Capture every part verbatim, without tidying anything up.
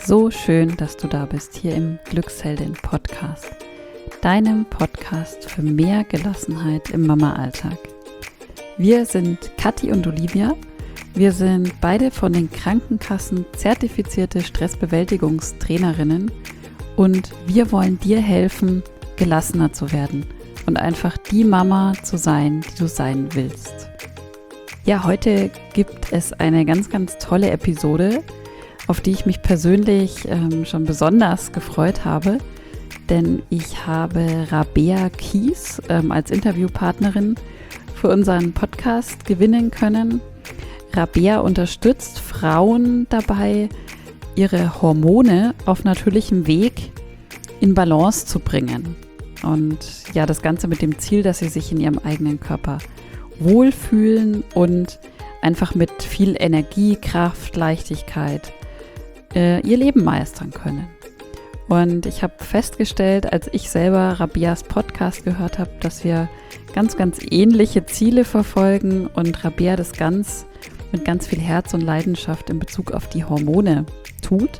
So schön, dass du da bist, hier im Glücksheldin-Podcast, deinem Podcast für mehr Gelassenheit im Mama-Alltag. Wir sind Kathi und Olivia. Wir sind beide von den Krankenkassen zertifizierte Stressbewältigungstrainerinnen und wir wollen dir helfen, gelassener zu werden und einfach die Mama zu sein, die du sein willst. Ja, heute gibt es eine ganz, ganz tolle Episode, auf die ich mich persönlich ähm, schon besonders gefreut habe, denn ich habe Rabea Kies ähm, als Interviewpartnerin für unseren Podcast gewinnen können. Rabea unterstützt Frauen dabei, ihre Hormone auf natürlichem Weg in Balance zu bringen. Und ja, das Ganze mit dem Ziel, dass sie sich in ihrem eigenen Körper wohlfühlen und einfach mit viel Energie, Kraft, Leichtigkeit äh, ihr Leben meistern können. Und ich habe festgestellt, als ich selber Rabeas Podcast gehört habe, dass wir ganz, ganz ähnliche Ziele verfolgen und Rabea das ganz mit ganz viel Herz und Leidenschaft in Bezug auf die Hormone tut.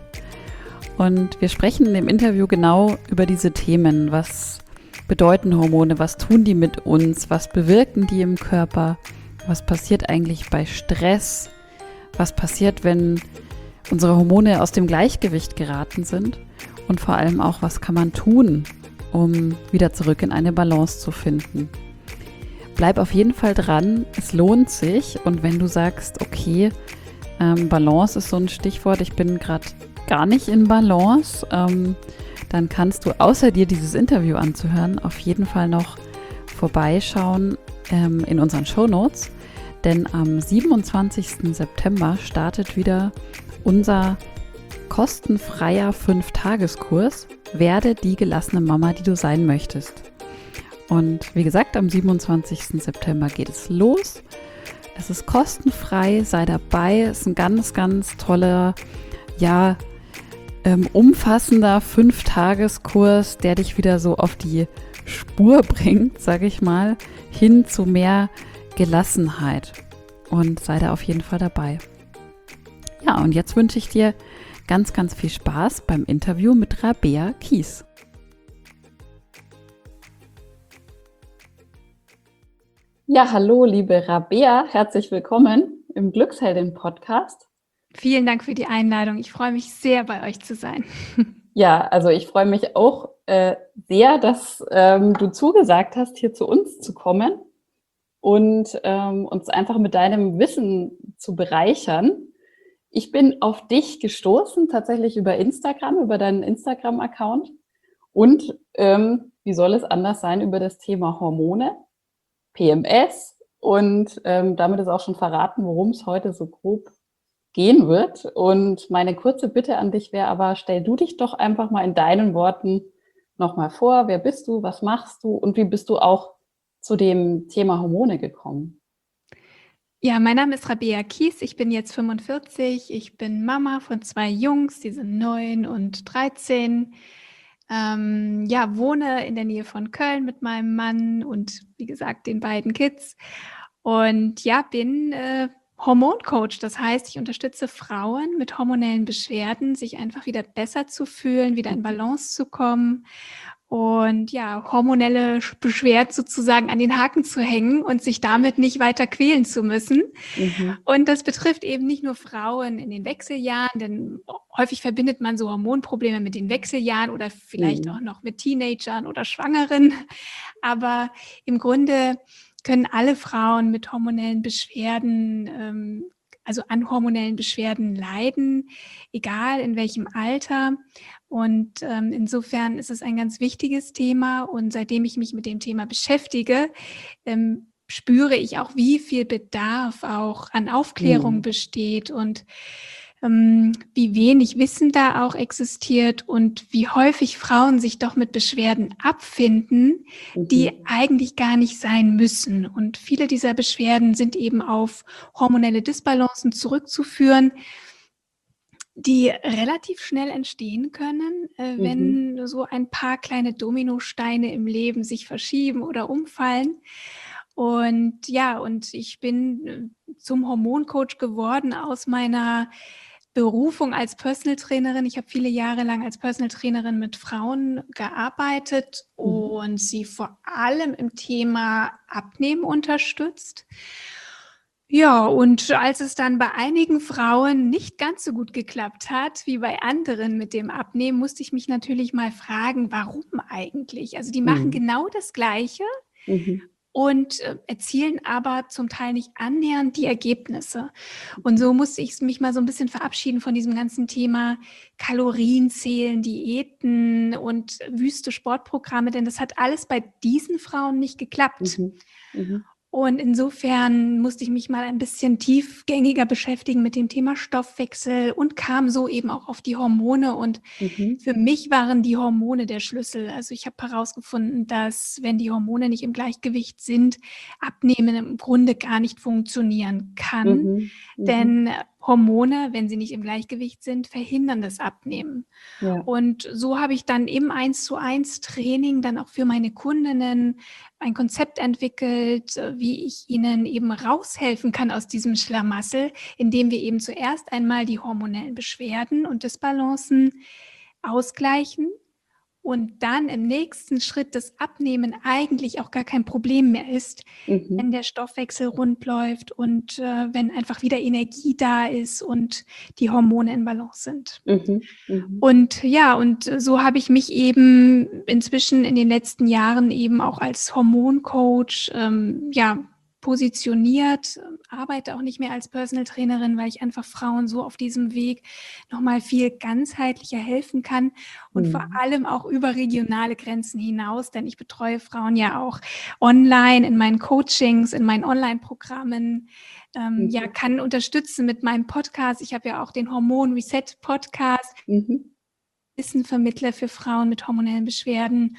Und wir sprechen in dem Interview genau über diese Themen. Was bedeuten Hormone? Was tun die mit uns? Was bewirken die im Körper? Was passiert eigentlich bei Stress? Was passiert, wenn unsere Hormone aus dem Gleichgewicht geraten sind? Und vor allem auch, was kann man tun, um wieder zurück in eine Balance zu finden? Bleib auf jeden Fall dran, es lohnt sich. Und wenn du sagst, okay, ähm, Balance ist so ein Stichwort, ich bin gerade gar nicht in Balance, ähm, dann kannst du, außer dir dieses Interview anzuhören, auf jeden Fall noch vorbeischauen ähm, in unseren Shownotes. Denn am siebenundzwanzigsten September startet wieder unser kostenfreier fünf-Tageskurs Werde die gelassene Mama, die du sein möchtest. Und wie gesagt, am siebenundzwanzigsten September geht es los. Es ist kostenfrei, sei dabei. Es ist ein ganz, ganz toller, ja, ähm, umfassender Fünf-Tageskurs, der dich wieder so auf die Spur bringt, sage ich mal, hin zu mehr Gelassenheit. Und sei da auf jeden Fall dabei. Ja, und jetzt wünsche ich dir ganz, ganz viel Spaß beim Interview mit Rabea Kies. Ja, hallo, liebe Rabea, herzlich willkommen im Glücksheldin-Podcast. Vielen Dank für die Einladung. Ich freue mich sehr, bei euch zu sein. Ja, also ich freue mich auch äh, sehr, dass ähm, du zugesagt hast, hier zu uns zu kommen und ähm, uns einfach mit deinem Wissen zu bereichern. Ich bin auf dich gestoßen, tatsächlich über Instagram, über deinen Instagram-Account und ähm, wie soll es anders sein, über das Thema Hormone, P M S und ähm, damit ist auch schon verraten, worum es heute so grob gehen wird. Und meine kurze Bitte an dich wäre aber, stell du dich doch einfach mal in deinen Worten nochmal vor. Wer bist du, was machst du und wie bist du auch zu dem Thema Hormone gekommen? Ja, mein Name ist Rabea Kies, ich bin jetzt fünfundvierzig, ich bin Mama von zwei Jungs, die sind neun und dreizehn. Ähm, ja, wohne in der Nähe von Köln mit meinem Mann und wie gesagt den beiden Kids und ja, bin äh, Hormoncoach. Das heißt, ich unterstütze Frauen mit hormonellen Beschwerden, sich einfach wieder besser zu fühlen, wieder in Balance zu kommen und ja, hormonelle Beschwerden sozusagen an den Haken zu hängen und sich damit nicht weiter quälen zu müssen. Mhm. Und das betrifft eben nicht nur Frauen in den Wechseljahren, denn häufig verbindet man so Hormonprobleme mit den Wechseljahren oder vielleicht mhm. auch noch mit Teenagern oder Schwangeren. Aber im Grunde können alle Frauen mit hormonellen Beschwerden, ähm, also an hormonellen Beschwerden leiden, egal in welchem Alter. Und ähm, insofern ist es ein ganz wichtiges Thema. Und seitdem ich mich mit dem Thema beschäftige, ähm, spüre ich auch, wie viel Bedarf auch an Aufklärung mhm. besteht und ähm, wie wenig Wissen da auch existiert und wie häufig Frauen sich doch mit Beschwerden abfinden, mhm. die eigentlich gar nicht sein müssen. Und viele dieser Beschwerden sind eben auf hormonelle Disbalancen zurückzuführen, die relativ schnell entstehen können, äh, wenn mhm. so ein paar kleine Dominosteine im Leben sich verschieben oder umfallen. Und ja, und ich bin zum Hormoncoach geworden aus meiner Berufung als Personal Trainerin. Ich habe viele Jahre lang als Personal Trainerin mit Frauen gearbeitet mhm. und sie vor allem im Thema Abnehmen unterstützt. Ja, und als es dann bei einigen Frauen nicht ganz so gut geklappt hat wie bei anderen mit dem Abnehmen, musste ich mich natürlich mal fragen, warum eigentlich? Also die machen mhm. genau das Gleiche mhm. und äh, erzielen aber zum Teil nicht annähernd die Ergebnisse. Und so musste ich mich mal so ein bisschen verabschieden von diesem ganzen Thema Kalorienzählen, Diäten und wüste Sportprogramme, denn das hat alles bei diesen Frauen nicht geklappt. Mhm. Mhm. Und insofern musste ich mich mal ein bisschen tiefgängiger beschäftigen mit dem Thema Stoffwechsel und kam so eben auch auf die Hormone. Und mhm. für mich waren die Hormone der Schlüssel. Also ich habe herausgefunden, dass wenn die Hormone nicht im Gleichgewicht sind, Abnehmen im Grunde gar nicht funktionieren kann. Mhm. Mhm. Denn Hormone, wenn sie nicht im Gleichgewicht sind, verhindern das Abnehmen. Ja. Und so habe ich dann im eins zu eins Training dann auch für meine Kundinnen ein Konzept entwickelt, wie ich ihnen eben raushelfen kann aus diesem Schlamassel, indem wir eben zuerst einmal die hormonellen Beschwerden und Dysbalancen ausgleichen und dann im nächsten Schritt das Abnehmen eigentlich auch gar kein Problem mehr ist, mhm. wenn der Stoffwechsel rund läuft und äh, wenn einfach wieder Energie da ist und die Hormone in Balance sind. Mhm. Mhm. Und ja, und so habe ich mich eben inzwischen in den letzten Jahren eben auch als Hormoncoach ähm, ja, positioniert, arbeite auch nicht mehr als Personal Trainerin, weil ich einfach Frauen so auf diesem Weg nochmal viel ganzheitlicher helfen kann und mhm. vor allem auch über regionale Grenzen hinaus, denn ich betreue Frauen ja auch online in meinen Coachings, in meinen Online-Programmen, ähm, mhm. ja, kann unterstützen mit meinem Podcast. Ich habe ja auch den Hormon Reset Podcast, mhm. Wissenvermittler für Frauen mit hormonellen Beschwerden.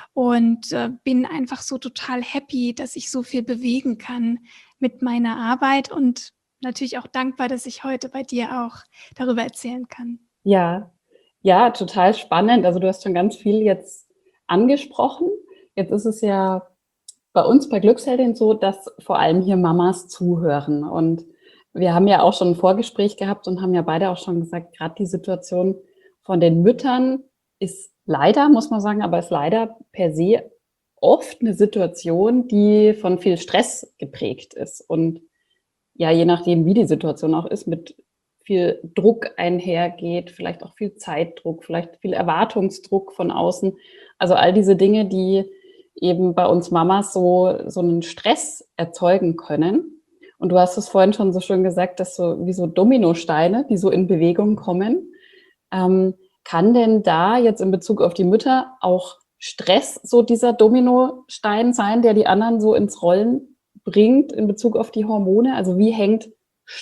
Und äh, bin einfach so total happy, dass ich so viel bewegen kann mit meiner Arbeit und natürlich auch dankbar, dass ich heute bei dir auch darüber erzählen kann. Ja, ja, total spannend. Also du hast schon ganz viel jetzt angesprochen. Jetzt ist es ja bei uns bei Glücksheldin so, dass vor allem hier Mamas zuhören. Und wir haben ja auch schon ein Vorgespräch gehabt und haben ja beide auch schon gesagt, gerade die Situation von den Müttern ist leider, muss man sagen, aber ist leider per se oft eine Situation, die von viel Stress geprägt ist. Und ja, je nachdem, wie die Situation auch ist, mit viel Druck einhergeht, vielleicht auch viel Zeitdruck, vielleicht viel Erwartungsdruck von außen. Also all diese Dinge, die eben bei uns Mamas so, so einen Stress erzeugen können. Und du hast es vorhin schon so schön gesagt, dass so wie so Dominosteine, die so in Bewegung kommen. Ähm, kann denn da jetzt in Bezug auf die Mütter auch Stress so dieser Dominostein sein, der die anderen so ins Rollen bringt in Bezug auf die Hormone? Also wie hängt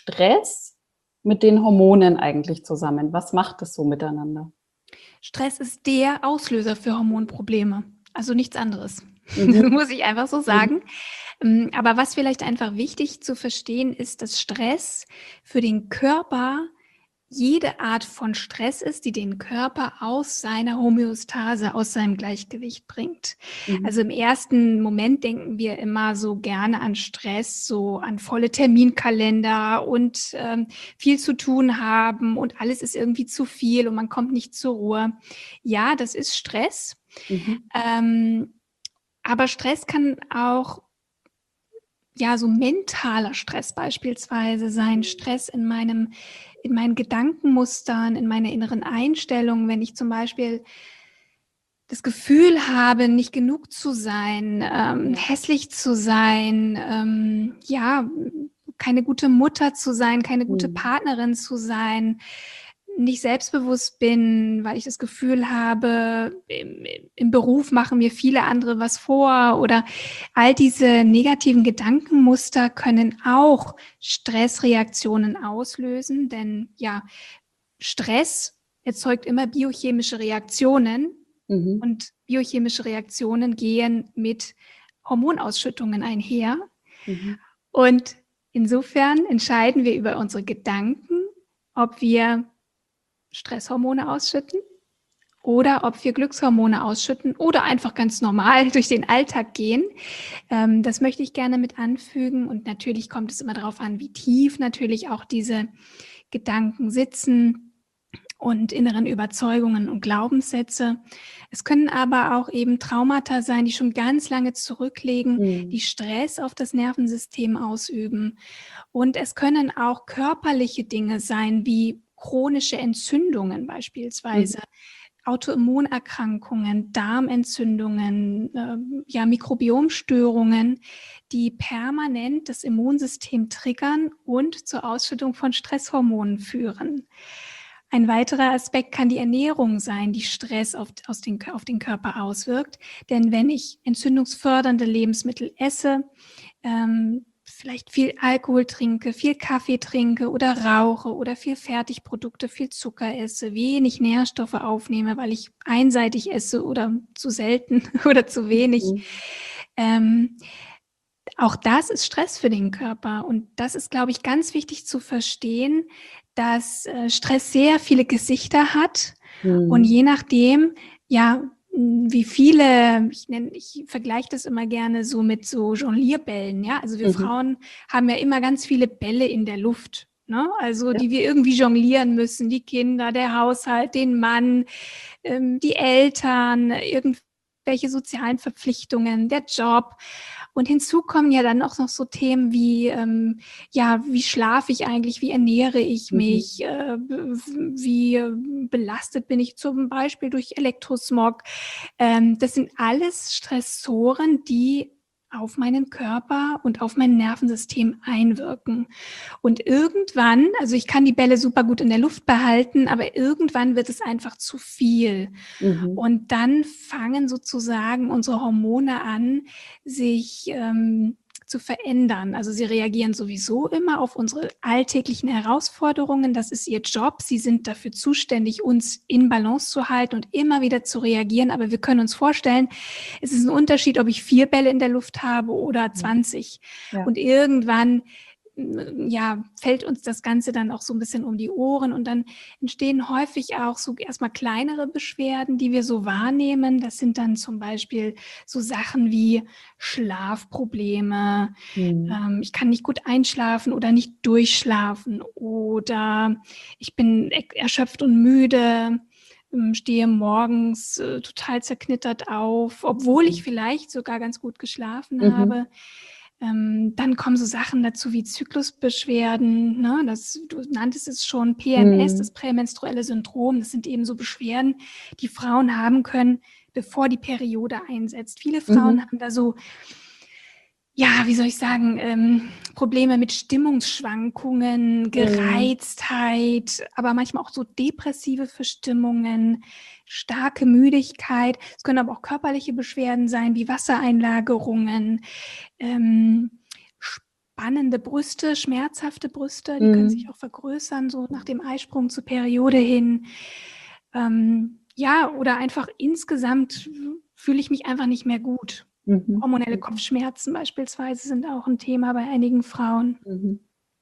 Stress mit den Hormonen eigentlich zusammen? Was macht das so miteinander? Stress ist der Auslöser für Hormonprobleme, also nichts anderes. Mhm. Das muss ich einfach so sagen. Mhm. Aber was vielleicht einfach wichtig zu verstehen ist, dass Stress für den Körper jede Art von Stress ist, die den Körper aus seiner Homöostase, aus seinem Gleichgewicht bringt. Mhm. Also im ersten Moment denken wir immer so gerne an Stress, so an volle Terminkalender und ähm, viel zu tun haben und alles ist irgendwie zu viel und man kommt nicht zur Ruhe. Ja, das ist Stress. Mhm. Ähm, aber Stress kann auch ja, so mentaler Stress beispielsweise sein, Stress in meinem, in meinen Gedankenmustern, in meiner inneren Einstellung, wenn ich zum Beispiel das Gefühl habe, nicht genug zu sein, ähm, hässlich zu sein, ähm, ja, keine gute Mutter zu sein, keine gute mhm. Partnerin zu sein, nicht selbstbewusst bin, weil ich das Gefühl habe, im, im Beruf machen mir viele andere was vor oder all diese negativen Gedankenmuster können auch Stressreaktionen auslösen, denn ja, Stress erzeugt immer biochemische Reaktionen mhm. und biochemische Reaktionen gehen mit Hormonausschüttungen einher mhm. und insofern entscheiden wir über unsere Gedanken, ob wir Stresshormone ausschütten oder ob wir Glückshormone ausschütten oder einfach ganz normal durch den Alltag gehen. Ähm, das möchte ich gerne mit anfügen und natürlich kommt es immer darauf an, wie tief natürlich auch diese Gedanken sitzen und inneren Überzeugungen und Glaubenssätze. Es können aber auch eben Traumata sein, die schon ganz lange zurückliegen, Mhm. die Stress auf das Nervensystem ausüben. Und es können auch körperliche Dinge sein, wie chronische Entzündungen beispielsweise, Autoimmunerkrankungen, Darmentzündungen, ähm, ja, Mikrobiomstörungen, die permanent das Immunsystem triggern und zur Ausschüttung von Stresshormonen führen. Ein weiterer Aspekt kann die Ernährung sein, die Stress auf, aus den, auf den Körper auswirkt. Denn wenn ich entzündungsfördernde Lebensmittel esse, ähm, vielleicht viel Alkohol trinke, viel Kaffee trinke oder rauche oder viel Fertigprodukte, viel Zucker esse, wenig Nährstoffe aufnehme, weil ich einseitig esse oder zu selten oder zu wenig. Mhm. Ähm, auch das ist Stress für den Körper. Und das ist, glaube ich, ganz wichtig zu verstehen, dass äh, Stress sehr viele Gesichter hat. Mhm. Und je nachdem, ja, wie viele, ich nenne, ich vergleiche das immer gerne so mit so Jonglierbällen, ja. Also wir Mhm. Frauen haben ja immer ganz viele Bälle in der Luft, ne? Also Ja. die wir irgendwie jonglieren müssen, die Kinder, der Haushalt, den Mann, ähm, die Eltern, irgendwelche sozialen Verpflichtungen, der Job. Und hinzu kommen ja dann auch noch so Themen wie, ähm, ja, wie schlafe ich eigentlich, wie ernähre ich Mhm. mich, äh, wie äh, belastet bin ich zum Beispiel durch Elektrosmog. Ähm, das sind alles Stressoren, die auf meinen Körper und auf mein Nervensystem einwirken. Und irgendwann, also ich kann die Bälle super gut in der Luft behalten, aber irgendwann wird es einfach zu viel. Mhm. Und dann fangen sozusagen unsere Hormone an, sich ähm, zu verändern. Also sie reagieren sowieso immer auf unsere alltäglichen Herausforderungen. Das ist ihr Job. Sie sind dafür zuständig, uns in Balance zu halten und immer wieder zu reagieren. Aber wir können uns vorstellen, es ist ein Unterschied, ob ich vier Bälle in der Luft habe oder zwanzig. Ja. Und irgendwann ja, fällt uns das Ganze dann auch so ein bisschen um die Ohren und dann entstehen häufig auch so erstmal kleinere Beschwerden, die wir so wahrnehmen. Das sind dann zum Beispiel so Sachen wie Schlafprobleme. Mhm. Ähm, ich kann nicht gut einschlafen oder nicht durchschlafen oder ich bin erschöpft und müde, stehe morgens äh, total zerknittert auf, obwohl ich vielleicht sogar ganz gut geschlafen Mhm. habe. Ähm, dann kommen so Sachen dazu wie Zyklusbeschwerden, ne? Das, du nanntest es schon, P M S, Mhm. das prämenstruelle Syndrom. Das sind eben so Beschwerden, die Frauen haben können, bevor die Periode einsetzt. Viele Frauen Mhm. haben da so, ja, wie soll ich sagen, ähm, Probleme mit Stimmungsschwankungen, Gereiztheit, aber manchmal auch so depressive Verstimmungen, starke Müdigkeit. Es können aber auch körperliche Beschwerden sein, wie Wassereinlagerungen, ähm, spannende Brüste, schmerzhafte Brüste, die können sich Mhm. auch vergrößern, so nach dem Eisprung zur Periode hin. Ähm, ja, oder einfach insgesamt fühle ich mich einfach nicht mehr gut. Mhm. Hormonelle Mhm. Kopfschmerzen beispielsweise sind auch ein Thema bei einigen Frauen. Mhm.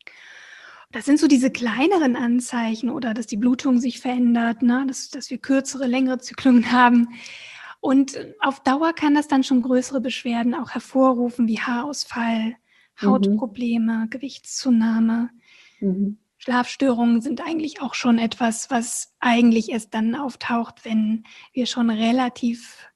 Das sind so diese kleineren Anzeichen oder dass die Blutung sich verändert, ne? dass, dass wir kürzere, längere Zyklen haben. Und auf Dauer kann das dann schon größere Beschwerden auch hervorrufen, wie Haarausfall, Hautprobleme, Gewichtszunahme. Mhm. Schlafstörungen sind eigentlich auch schon etwas, was eigentlich erst dann auftaucht, wenn wir schon relativ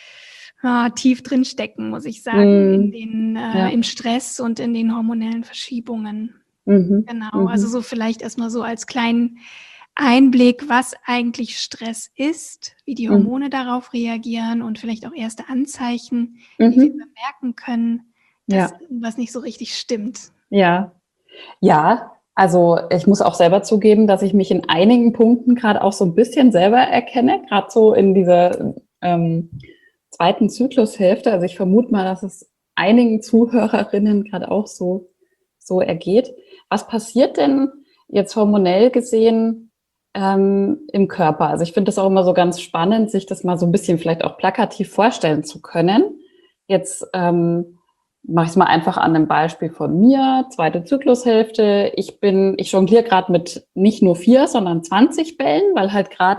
ja, tief drin stecken, muss ich sagen, in Mhm. den, äh, Ja. im Stress und in den hormonellen Verschiebungen. Mhm. Genau, also Mhm. so vielleicht erstmal so als kleinen Einblick, was eigentlich Stress ist, wie die Mhm. Hormone darauf reagieren und vielleicht auch erste Anzeichen, die wir Mhm. bemerken können, dass Ja. irgendwas nicht so richtig stimmt. Ja. Ja, also ich muss auch selber zugeben, dass ich mich in einigen Punkten gerade auch so ein bisschen selber erkenne, gerade so in dieser ähm, zweiten Zyklushälfte. Also ich vermute mal, dass es einigen Zuhörerinnen gerade auch so, so ergeht. Was passiert denn jetzt hormonell gesehen ähm, im Körper? Also ich finde das auch immer so ganz spannend, sich das mal so ein bisschen vielleicht auch plakativ vorstellen zu können. Jetzt ähm, mache ich es mal einfach an einem Beispiel von mir, zweite Zyklushälfte. Ich bin, ich jongliere gerade mit nicht nur vier, sondern zwanzig Bällen, weil halt gerade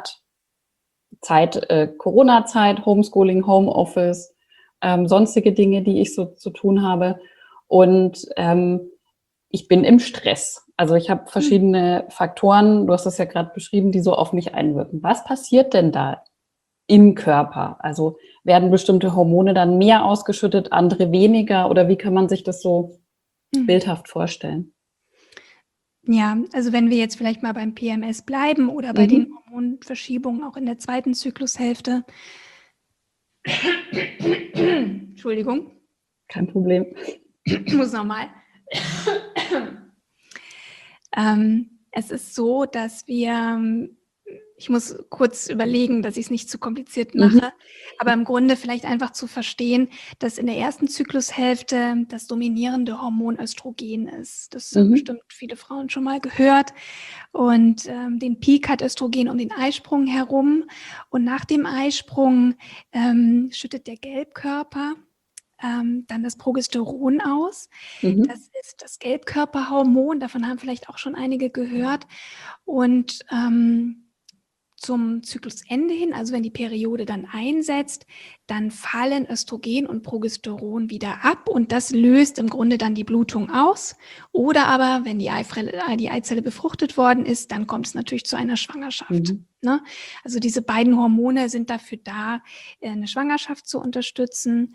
Zeit, äh, Corona-Zeit, Homeschooling, Homeoffice, ähm, sonstige Dinge, die ich so zu tun habe. Und ähm, ich bin im Stress. Also ich habe verschiedene Faktoren, du hast das ja gerade beschrieben, die so auf mich einwirken. Was passiert denn da im Körper? Also werden bestimmte Hormone dann mehr ausgeschüttet, andere weniger? Oder wie kann man sich das so Mhm. bildhaft vorstellen? Ja, also wenn wir jetzt vielleicht mal beim P M S bleiben oder bei Mhm. den Hormonverschiebungen auch in der zweiten Zyklushälfte. Entschuldigung, Kein Problem. ich muss nochmal. ähm, es ist so, dass wir, ich muss kurz überlegen, dass ich es nicht zu kompliziert mache, Mhm. aber im Grunde vielleicht einfach zu verstehen, dass in der ersten Zyklushälfte das dominierende Hormon Östrogen ist. Das haben Mhm. bestimmt viele Frauen schon mal gehört. Und ähm, den Peak hat Östrogen um den Eisprung herum. Und nach dem Eisprung ähm, schüttet der Gelbkörper ähm, dann das Progesteron aus. Mhm. Das ist das Gelbkörperhormon, davon haben vielleicht auch schon einige gehört. Und ähm, zum Zyklusende hin, also wenn die Periode dann einsetzt, dann fallen Östrogen und Progesteron wieder ab und das löst im Grunde dann die Blutung aus. Oder aber, wenn die, Eifrelle, die Eizelle befruchtet worden ist, dann kommt es natürlich zu einer Schwangerschaft. Mhm. Ne? Also diese beiden Hormone sind dafür da, eine Schwangerschaft zu unterstützen.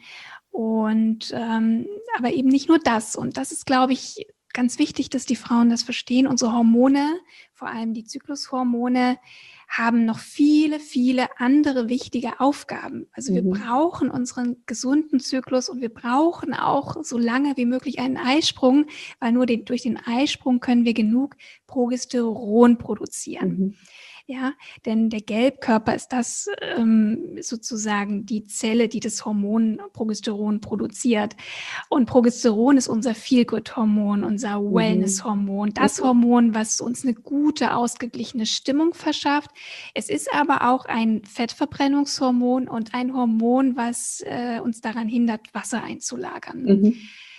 Und ähm, aber eben nicht nur das. Und das ist, glaube ich, ganz wichtig, dass die Frauen das verstehen. Unsere Hormone, vor allem die Zyklushormone, haben noch viele, viele andere wichtige Aufgaben. Also wir Mhm. brauchen unseren gesunden Zyklus und wir brauchen auch so lange wie möglich einen Eisprung, weil nur den, durch den Eisprung können wir genug Progesteron produzieren. Mhm. Ja, denn der Gelbkörper ist das ähm, sozusagen die Zelle, die das Hormon Progesteron produziert. Und Progesteron ist unser Feel-Good-Hormon, unser Mhm. Wellness-Hormon, das Mhm. Hormon, was uns eine gute, ausgeglichene Stimmung verschafft. Es ist aber auch ein Fettverbrennungshormon und ein Hormon, was äh, uns daran hindert, Wasser einzulagern. Mhm.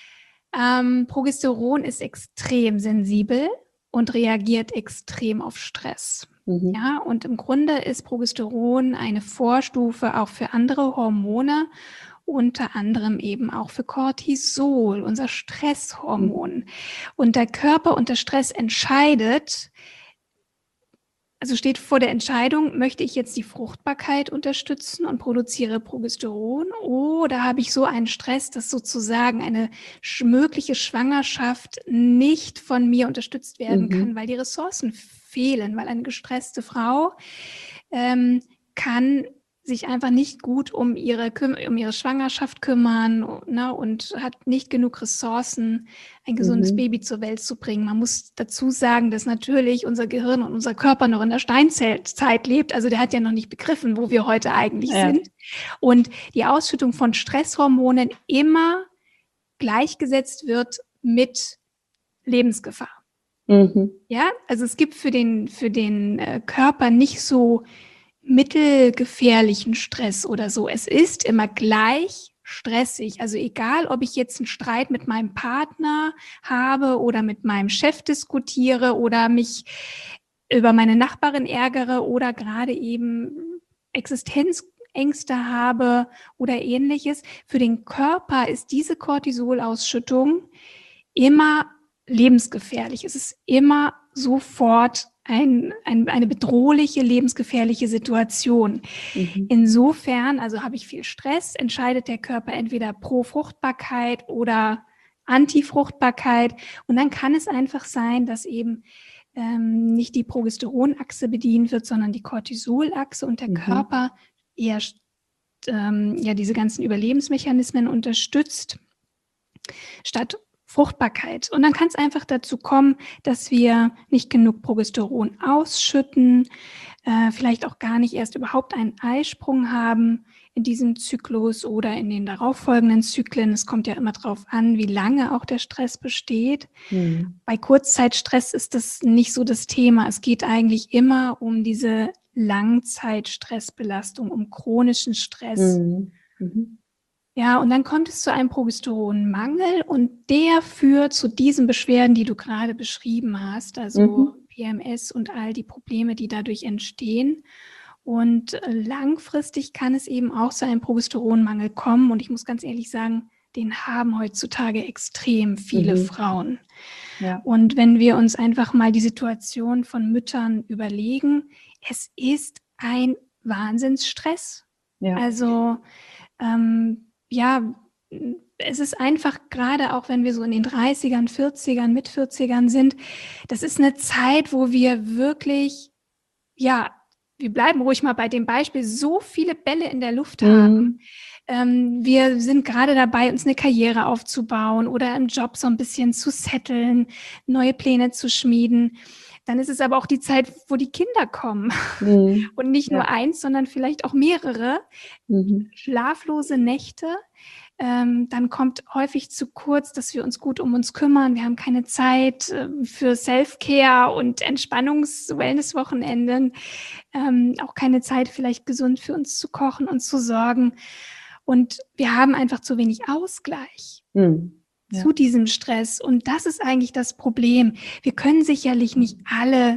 Ähm, Progesteron ist extrem sensibel und reagiert extrem auf Stress. Mhm. Ja, und im Grunde ist Progesteron eine Vorstufe auch für andere Hormone, unter anderem eben auch für Cortisol, unser Stresshormon. Mhm. Und der Körper unter Stress entscheidet, also steht vor der Entscheidung, möchte ich jetzt die Fruchtbarkeit unterstützen und produziere Progesteron oder habe ich so einen Stress, dass sozusagen eine sch- mögliche Schwangerschaft nicht von mir unterstützt werden Mhm. kann, weil die Ressourcen fehlen, weil eine gestresste Frau ähm, kann sich einfach nicht gut um ihre, küm- um ihre Schwangerschaft kümmern, ne, und hat nicht genug Ressourcen, ein gesundes Mhm. Baby zur Welt zu bringen. Man muss dazu sagen, dass natürlich unser Gehirn und unser Körper noch in der Steinzeit lebt. Also der hat ja noch nicht begriffen, wo wir heute eigentlich Ja. sind. Und die Ausschüttung von Stresshormonen immer gleichgesetzt wird mit Lebensgefahr. Mhm. Ja, also es gibt für den, für den äh, Körper nicht so mittelgefährlichen Stress oder so. Es ist immer gleich stressig. Also egal, ob ich jetzt einen Streit mit meinem Partner habe oder mit meinem Chef diskutiere oder mich über meine Nachbarin ärgere oder gerade eben Existenzängste habe oder ähnliches. Für den Körper ist diese Cortisolausschüttung immer lebensgefährlich. Es ist immer sofort ein, ein, eine bedrohliche, lebensgefährliche Situation. Mhm. Insofern, also habe ich viel Stress, entscheidet der Körper entweder pro Fruchtbarkeit oder Antifruchtbarkeit. Und dann kann es einfach sein, dass eben ähm, nicht die Progesteronachse bedient wird, sondern die Cortisolachse und der Mhm. Körper eher ähm, ja, diese ganzen Überlebensmechanismen unterstützt, statt Fruchtbarkeit. Und dann kann es einfach dazu kommen, dass wir nicht genug Progesteron ausschütten, äh, vielleicht auch gar nicht erst überhaupt einen Eisprung haben in diesem Zyklus oder in den darauffolgenden Zyklen. Es kommt ja immer darauf an, wie lange auch der Stress besteht. Mhm. Bei Kurzzeitstress ist das nicht so das Thema. Es geht eigentlich immer um diese Langzeitstressbelastung, um chronischen Stress. Mhm. Mhm. Ja, und dann kommt es zu einem Progesteronmangel und der führt zu diesen Beschwerden, die du gerade beschrieben hast, also Mhm. P M S und all die Probleme, die dadurch entstehen. Und äh, langfristig kann es eben auch zu einem Progesteronmangel kommen. Und ich muss ganz ehrlich sagen, den haben heutzutage extrem viele Mhm. Frauen. Ja. Und wenn wir uns einfach mal die Situation von Müttern überlegen, es ist ein Wahnsinnsstress. Ja. Also ähm, ja, es ist einfach gerade auch, wenn wir so in den dreißigern, vierzigern, mit vierzigern sind, das ist eine Zeit, wo wir wirklich, ja, wir bleiben ruhig mal bei dem Beispiel, so viele Bälle in der Luft haben. Mhm. Ähm, wir sind gerade dabei, uns eine Karriere aufzubauen oder im Job so ein bisschen zu setteln, neue Pläne zu schmieden. Dann ist es aber auch die Zeit, wo die Kinder kommen. Mhm. Und nicht Ja. nur eins, sondern vielleicht auch mehrere. Mhm. Schlaflose Nächte. Ähm, dann kommt häufig zu kurz, dass wir uns gut um uns kümmern. Wir haben keine Zeit äh, für Self-Care und Entspannungs-Wellness-Wochenenden. Ähm, auch keine Zeit, vielleicht gesund für uns zu kochen und zu sorgen. Und wir haben einfach zu wenig Ausgleich Mhm. Ja. zu diesem Stress. Und das ist eigentlich das Problem. Wir können sicherlich nicht alle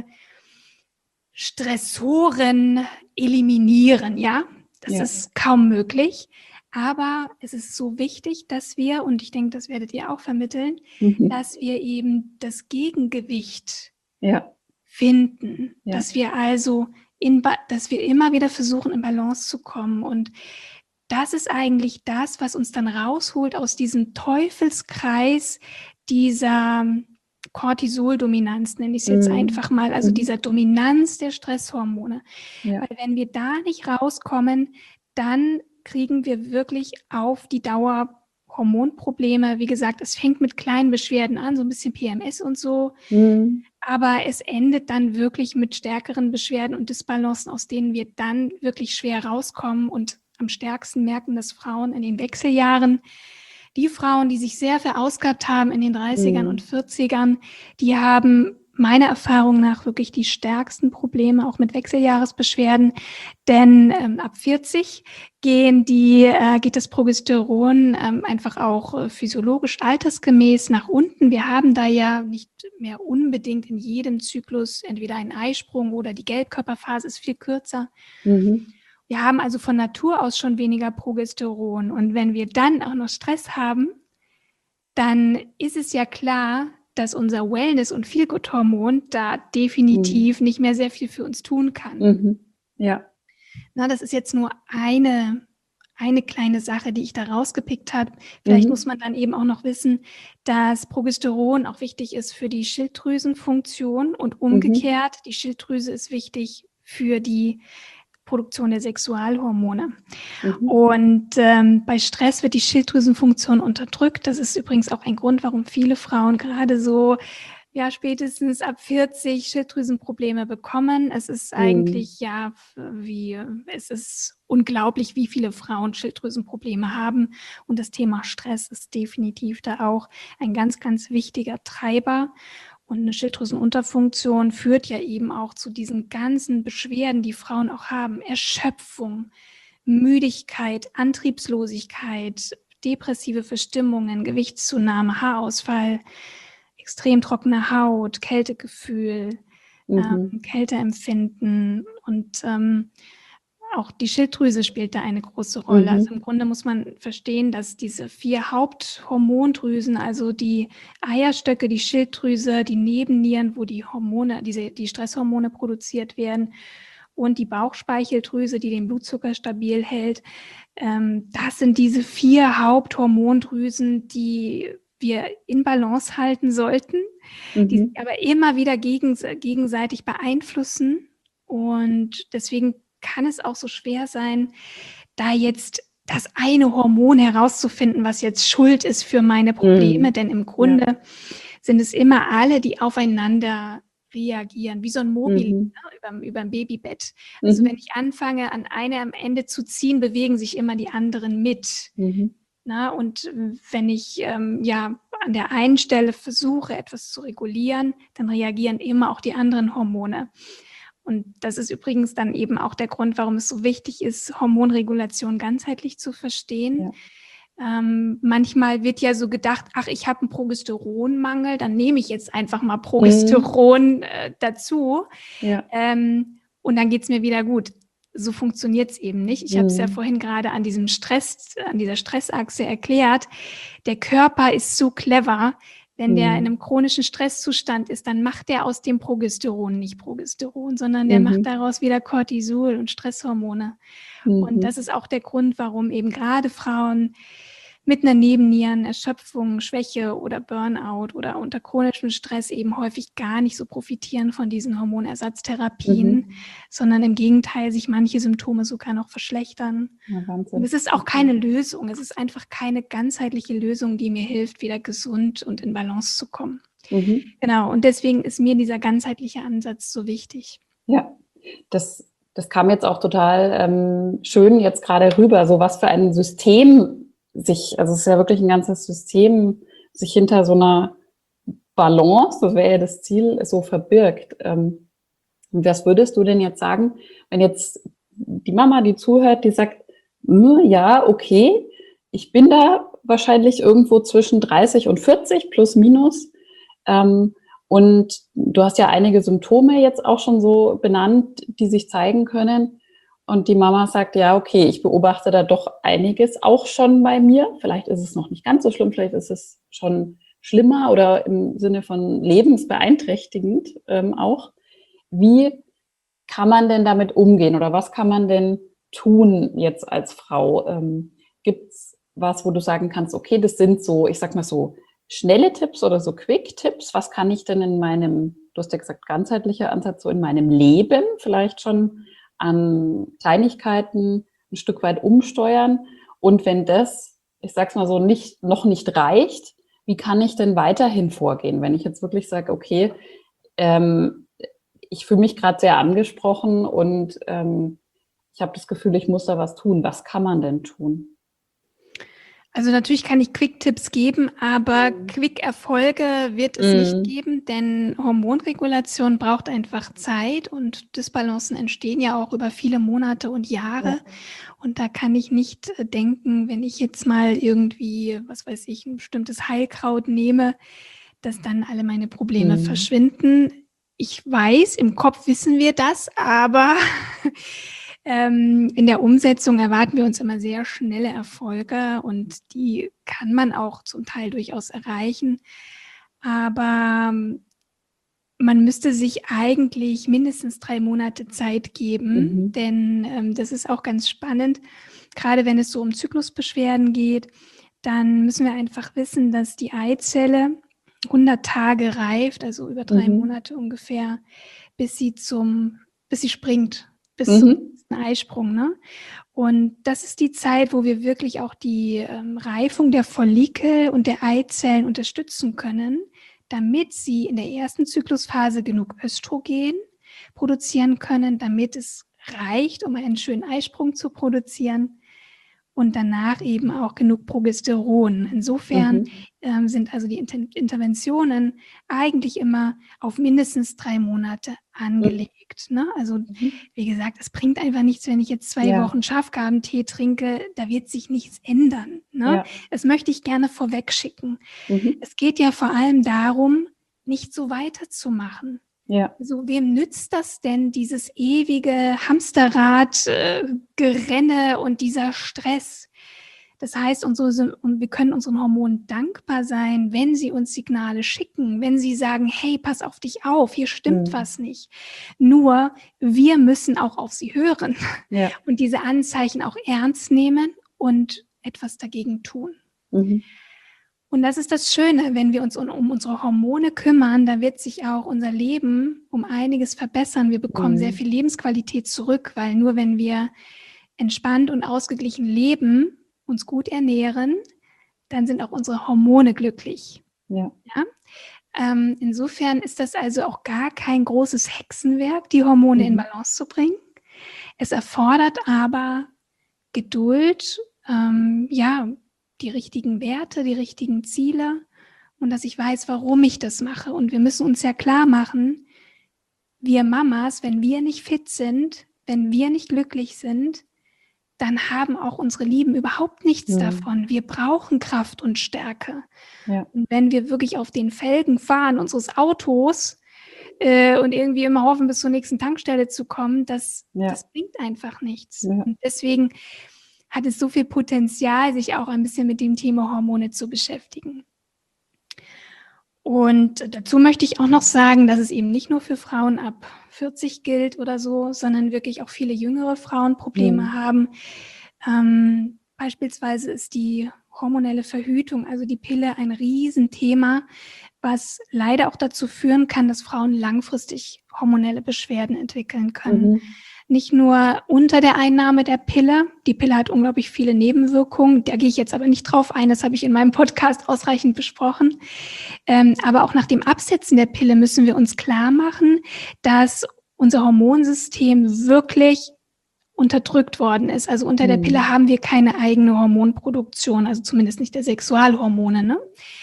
Stressoren eliminieren, ja? Das Ja. ist kaum möglich. Aber es ist so wichtig, dass wir, und ich denke, das werdet ihr auch vermitteln, Mhm. dass wir eben das Gegengewicht Ja. finden. Ja. Dass wir also, in, Ba- dass wir immer wieder versuchen, in Balance zu kommen. Und das ist eigentlich das, was uns dann rausholt aus diesem Teufelskreis dieser Cortisol-Dominanz, nenne ich es jetzt Mhm. einfach mal, also Mhm. dieser Dominanz der Stresshormone. Ja. Weil wenn wir da nicht rauskommen, dann kriegen wir wirklich auf die Dauer Hormonprobleme. Wie gesagt, es fängt mit kleinen Beschwerden an, so ein bisschen P M S und so. Mhm. Aber es endet dann wirklich mit stärkeren Beschwerden und Disbalancen, aus denen wir dann wirklich schwer rauskommen. Und am stärksten merken das Frauen in den Wechseljahren. Die Frauen, die sich sehr verausgabt haben in den dreißigern Mhm. und vierzigern, die haben meiner Erfahrung nach wirklich die stärksten Probleme, auch mit Wechseljahresbeschwerden. Denn ähm, ab vierzig gehen die, äh, geht das Progesteron ähm, einfach auch äh, physiologisch altersgemäß nach unten. Wir haben da ja nicht mehr unbedingt in jedem Zyklus entweder einen Eisprung oder die Gelbkörperphase ist viel kürzer. Mhm. Wir haben also von Natur aus schon weniger Progesteron. Und wenn wir dann auch noch Stress haben, dann ist es ja klar, dass unser Wellness- und Feel-Good-Hormon da definitiv nicht mehr sehr viel für uns tun kann. Mhm. Ja. Na, das ist jetzt nur eine, eine kleine Sache, die ich da rausgepickt habe. Vielleicht Mhm. muss man dann eben auch noch wissen, dass Progesteron auch wichtig ist für die Schilddrüsenfunktion und umgekehrt, die Schilddrüse ist wichtig für die Produktion der Sexualhormone. Mhm. Und ähm, bei Stress wird die Schilddrüsenfunktion unterdrückt. Das ist übrigens auch ein Grund, warum viele Frauen gerade so, ja, spätestens ab vierzig Schilddrüsenprobleme bekommen. Es ist Mhm. eigentlich, ja, wie, es ist unglaublich, wie viele Frauen Schilddrüsenprobleme haben. Und das Thema Stress ist definitiv da auch ein ganz, ganz wichtiger Treiber. Und eine Schilddrüsenunterfunktion führt ja eben auch zu diesen ganzen Beschwerden, die Frauen auch haben. Erschöpfung, Müdigkeit, Antriebslosigkeit, depressive Verstimmungen, Gewichtszunahme, Haarausfall, extrem trockene Haut, Kältegefühl, Mhm. ähm, Kälteempfinden und ähm, auch die Schilddrüse spielt da eine große Rolle. Mhm. Also im Grunde muss man verstehen, dass diese vier Haupthormondrüsen, also die Eierstöcke, die Schilddrüse, die Nebennieren, wo die Hormone, diese, die Stresshormone produziert werden, und die Bauchspeicheldrüse, die den Blutzucker stabil hält. Ähm, das sind diese vier Haupthormondrüsen, die wir in Balance halten sollten, die sich Mhm. aber immer wieder gegens gegenseitig beeinflussen. Und deswegen kann es auch so schwer sein, da jetzt das eine Hormon herauszufinden, was jetzt schuld ist für meine Probleme. Mhm. Denn im Ja. Grunde sind es immer alle, die aufeinander reagieren, wie so ein Mobil Mhm. über, über ein Babybett. Also Mhm. wenn ich anfange, an eine am Ende zu ziehen, bewegen sich immer die anderen mit. Mhm. Na, und wenn ich ähm, ja an der einen Stelle versuche, etwas zu regulieren, dann reagieren immer auch die anderen Hormone. Und das ist übrigens dann eben auch der Grund, warum es so wichtig ist, Hormonregulation ganzheitlich zu verstehen. Ja. Ähm, manchmal wird ja so gedacht, ach, ich habe einen Progesteronmangel, dann nehme ich jetzt einfach mal Mhm. Progesteron äh, dazu Ja. ähm, und dann geht es mir wieder gut. So funktioniert es eben nicht. Ich habe es ja Mhm. vorhin gerade an diesem Stress, an dieser Stressachse erklärt. Der Körper ist so clever, Wenn der Mhm. in einem chronischen Stresszustand ist, dann macht der aus dem Progesteron nicht Progesteron, sondern der Mhm. macht daraus wieder Cortisol und Stresshormone. Und Mhm. das ist auch der Grund, warum eben gerade Frauen mit einer Nebennierenerschöpfung, Schwäche oder Burnout oder unter chronischem Stress eben häufig gar nicht so profitieren von diesen Hormonersatztherapien, Mhm. sondern im Gegenteil sich manche Symptome sogar noch verschlechtern. Ja, Und Wahnsinn. es ist auch keine Lösung. Es ist einfach keine ganzheitliche Lösung, die mir hilft, wieder gesund und in Balance zu kommen. Mhm. Genau. Und deswegen ist mir dieser ganzheitliche Ansatz so wichtig. Ja, das, das kam jetzt auch total ähm, schön jetzt gerade rüber, so was für ein System sich, also es ist ja wirklich ein ganzes System, sich hinter so einer Balance, das wäre ja das Ziel, so verbirgt. Ähm, was würdest du denn jetzt sagen, wenn jetzt die Mama, die zuhört, die sagt, ja, okay, ich bin da wahrscheinlich irgendwo zwischen dreißig und vierzig plus minus, ähm, und du hast ja einige Symptome jetzt auch schon so benannt, die sich zeigen können. Und die Mama sagt, ja, okay, ich beobachte da doch einiges auch schon bei mir. Vielleicht ist es noch nicht ganz so schlimm, vielleicht ist es schon schlimmer oder im Sinne von lebensbeeinträchtigend ähm, auch. Wie kann man denn damit umgehen oder was kann man denn tun jetzt als Frau? Ähm, Gibt es was, wo du sagen kannst, okay, das sind so, ich sag mal so, schnelle Tipps oder so Quick-Tipps? Was kann ich denn in meinem, du hast ja gesagt, ganzheitlicher Ansatz, so in meinem Leben vielleicht schon an Kleinigkeiten ein Stück weit umsteuern? Und wenn das, ich sag's mal so, nicht, noch nicht reicht, wie kann ich denn weiterhin vorgehen? Wenn ich jetzt wirklich sage, okay, ähm, ich fühle mich gerade sehr angesprochen und ähm, ich habe das Gefühl, ich muss da was tun. Was kann man denn tun? Also natürlich kann ich Quick-Tipps geben, aber Mhm. Quick-Erfolge wird es Mhm. nicht geben, denn Hormonregulation braucht einfach Zeit und Dysbalancen entstehen ja auch über viele Monate und Jahre. Ja. Und da kann ich nicht äh, denken, wenn ich jetzt mal irgendwie, was weiß ich, ein bestimmtes Heilkraut nehme, dass dann alle meine Probleme Mhm. verschwinden. Ich weiß, im Kopf wissen wir das, aber ähm, in der Umsetzung erwarten wir uns immer sehr schnelle Erfolge und die kann man auch zum Teil durchaus erreichen. Aber ähm, man müsste sich eigentlich mindestens drei Monate Zeit geben, Mhm. denn ähm, das ist auch ganz spannend. Gerade wenn es so um Zyklusbeschwerden geht, dann müssen wir einfach wissen, dass die Eizelle hundert Tage reift, also über drei Mhm. Monate ungefähr, bis sie zum, bis sie springt, bis zum Mhm. nächsten Eisprung, ne? Und das ist die Zeit, wo wir wirklich auch die ähm, Reifung der Follikel und der Eizellen unterstützen können, damit sie in der ersten Zyklusphase genug Östrogen produzieren können, damit es reicht, um einen schönen Eisprung zu produzieren und danach eben auch genug Progesteron. Insofern Mhm. ähm, sind also die Inter- Interventionen eigentlich immer auf mindestens drei Monate angelegt. Ne? Also Mhm. wie gesagt, es bringt einfach nichts, wenn ich jetzt zwei Ja. Wochen Schafgabentee trinke, da wird sich nichts ändern. Ne? Ja. Das möchte ich gerne vorweg schicken. Mhm. Es geht ja vor allem darum, nicht so weiterzumachen. Ja. Also wem nützt das denn, dieses ewige Hamsterrad, äh, Gerenne und dieser Stress? Das heißt, unsere, und wir können unseren Hormonen dankbar sein, wenn sie uns Signale schicken, wenn sie sagen, hey, pass auf dich auf, hier stimmt Mhm. was nicht. Nur wir müssen auch auf sie hören Ja. und diese Anzeichen auch ernst nehmen und etwas dagegen tun. Mhm. Und das ist das Schöne, wenn wir uns um, um unsere Hormone kümmern, dann wird sich auch unser Leben um einiges verbessern. Wir bekommen Mhm. sehr viel Lebensqualität zurück, weil nur wenn wir entspannt und ausgeglichen leben, uns gut ernähren, dann sind auch unsere Hormone glücklich. Ja. Ja? Ähm, insofern ist das also auch gar kein großes Hexenwerk, die Hormone Mhm. in Balance zu bringen. Es erfordert aber Geduld, ähm, ja, die richtigen Werte, die richtigen Ziele und dass ich weiß, warum ich das mache. Und wir müssen uns ja klar machen, wir Mamas, wenn wir nicht fit sind, wenn wir nicht glücklich sind, dann haben auch unsere Lieben überhaupt nichts Mhm. davon. Wir brauchen Kraft und Stärke. Ja. Und wenn wir wirklich auf den Felgen fahren unseres Autos äh, und irgendwie immer hoffen, bis zur nächsten Tankstelle zu kommen, das, Ja. das bringt einfach nichts. Ja. Und deswegen hat es so viel Potenzial, sich auch ein bisschen mit dem Thema Hormone zu beschäftigen. Und dazu möchte ich auch noch sagen, dass es eben nicht nur für Frauen ab vierzig gilt oder so, sondern wirklich auch viele jüngere Frauen Probleme Mhm. haben. Ähm, beispielsweise ist die hormonelle Verhütung, also die Pille, ein Riesenthema, was leider auch dazu führen kann, dass Frauen langfristig hormonelle Beschwerden entwickeln können. Mhm. Nicht nur unter der Einnahme der Pille. Die Pille hat unglaublich viele Nebenwirkungen. Da gehe ich jetzt aber nicht drauf ein. Das habe ich in meinem Podcast ausreichend besprochen. Ähm, aber auch nach dem Absetzen der Pille müssen wir uns klar machen, dass unser Hormonsystem wirklich unterdrückt worden ist. Also unter der Pille Mhm. haben wir keine eigene Hormonproduktion, also zumindest nicht der Sexualhormone, ne?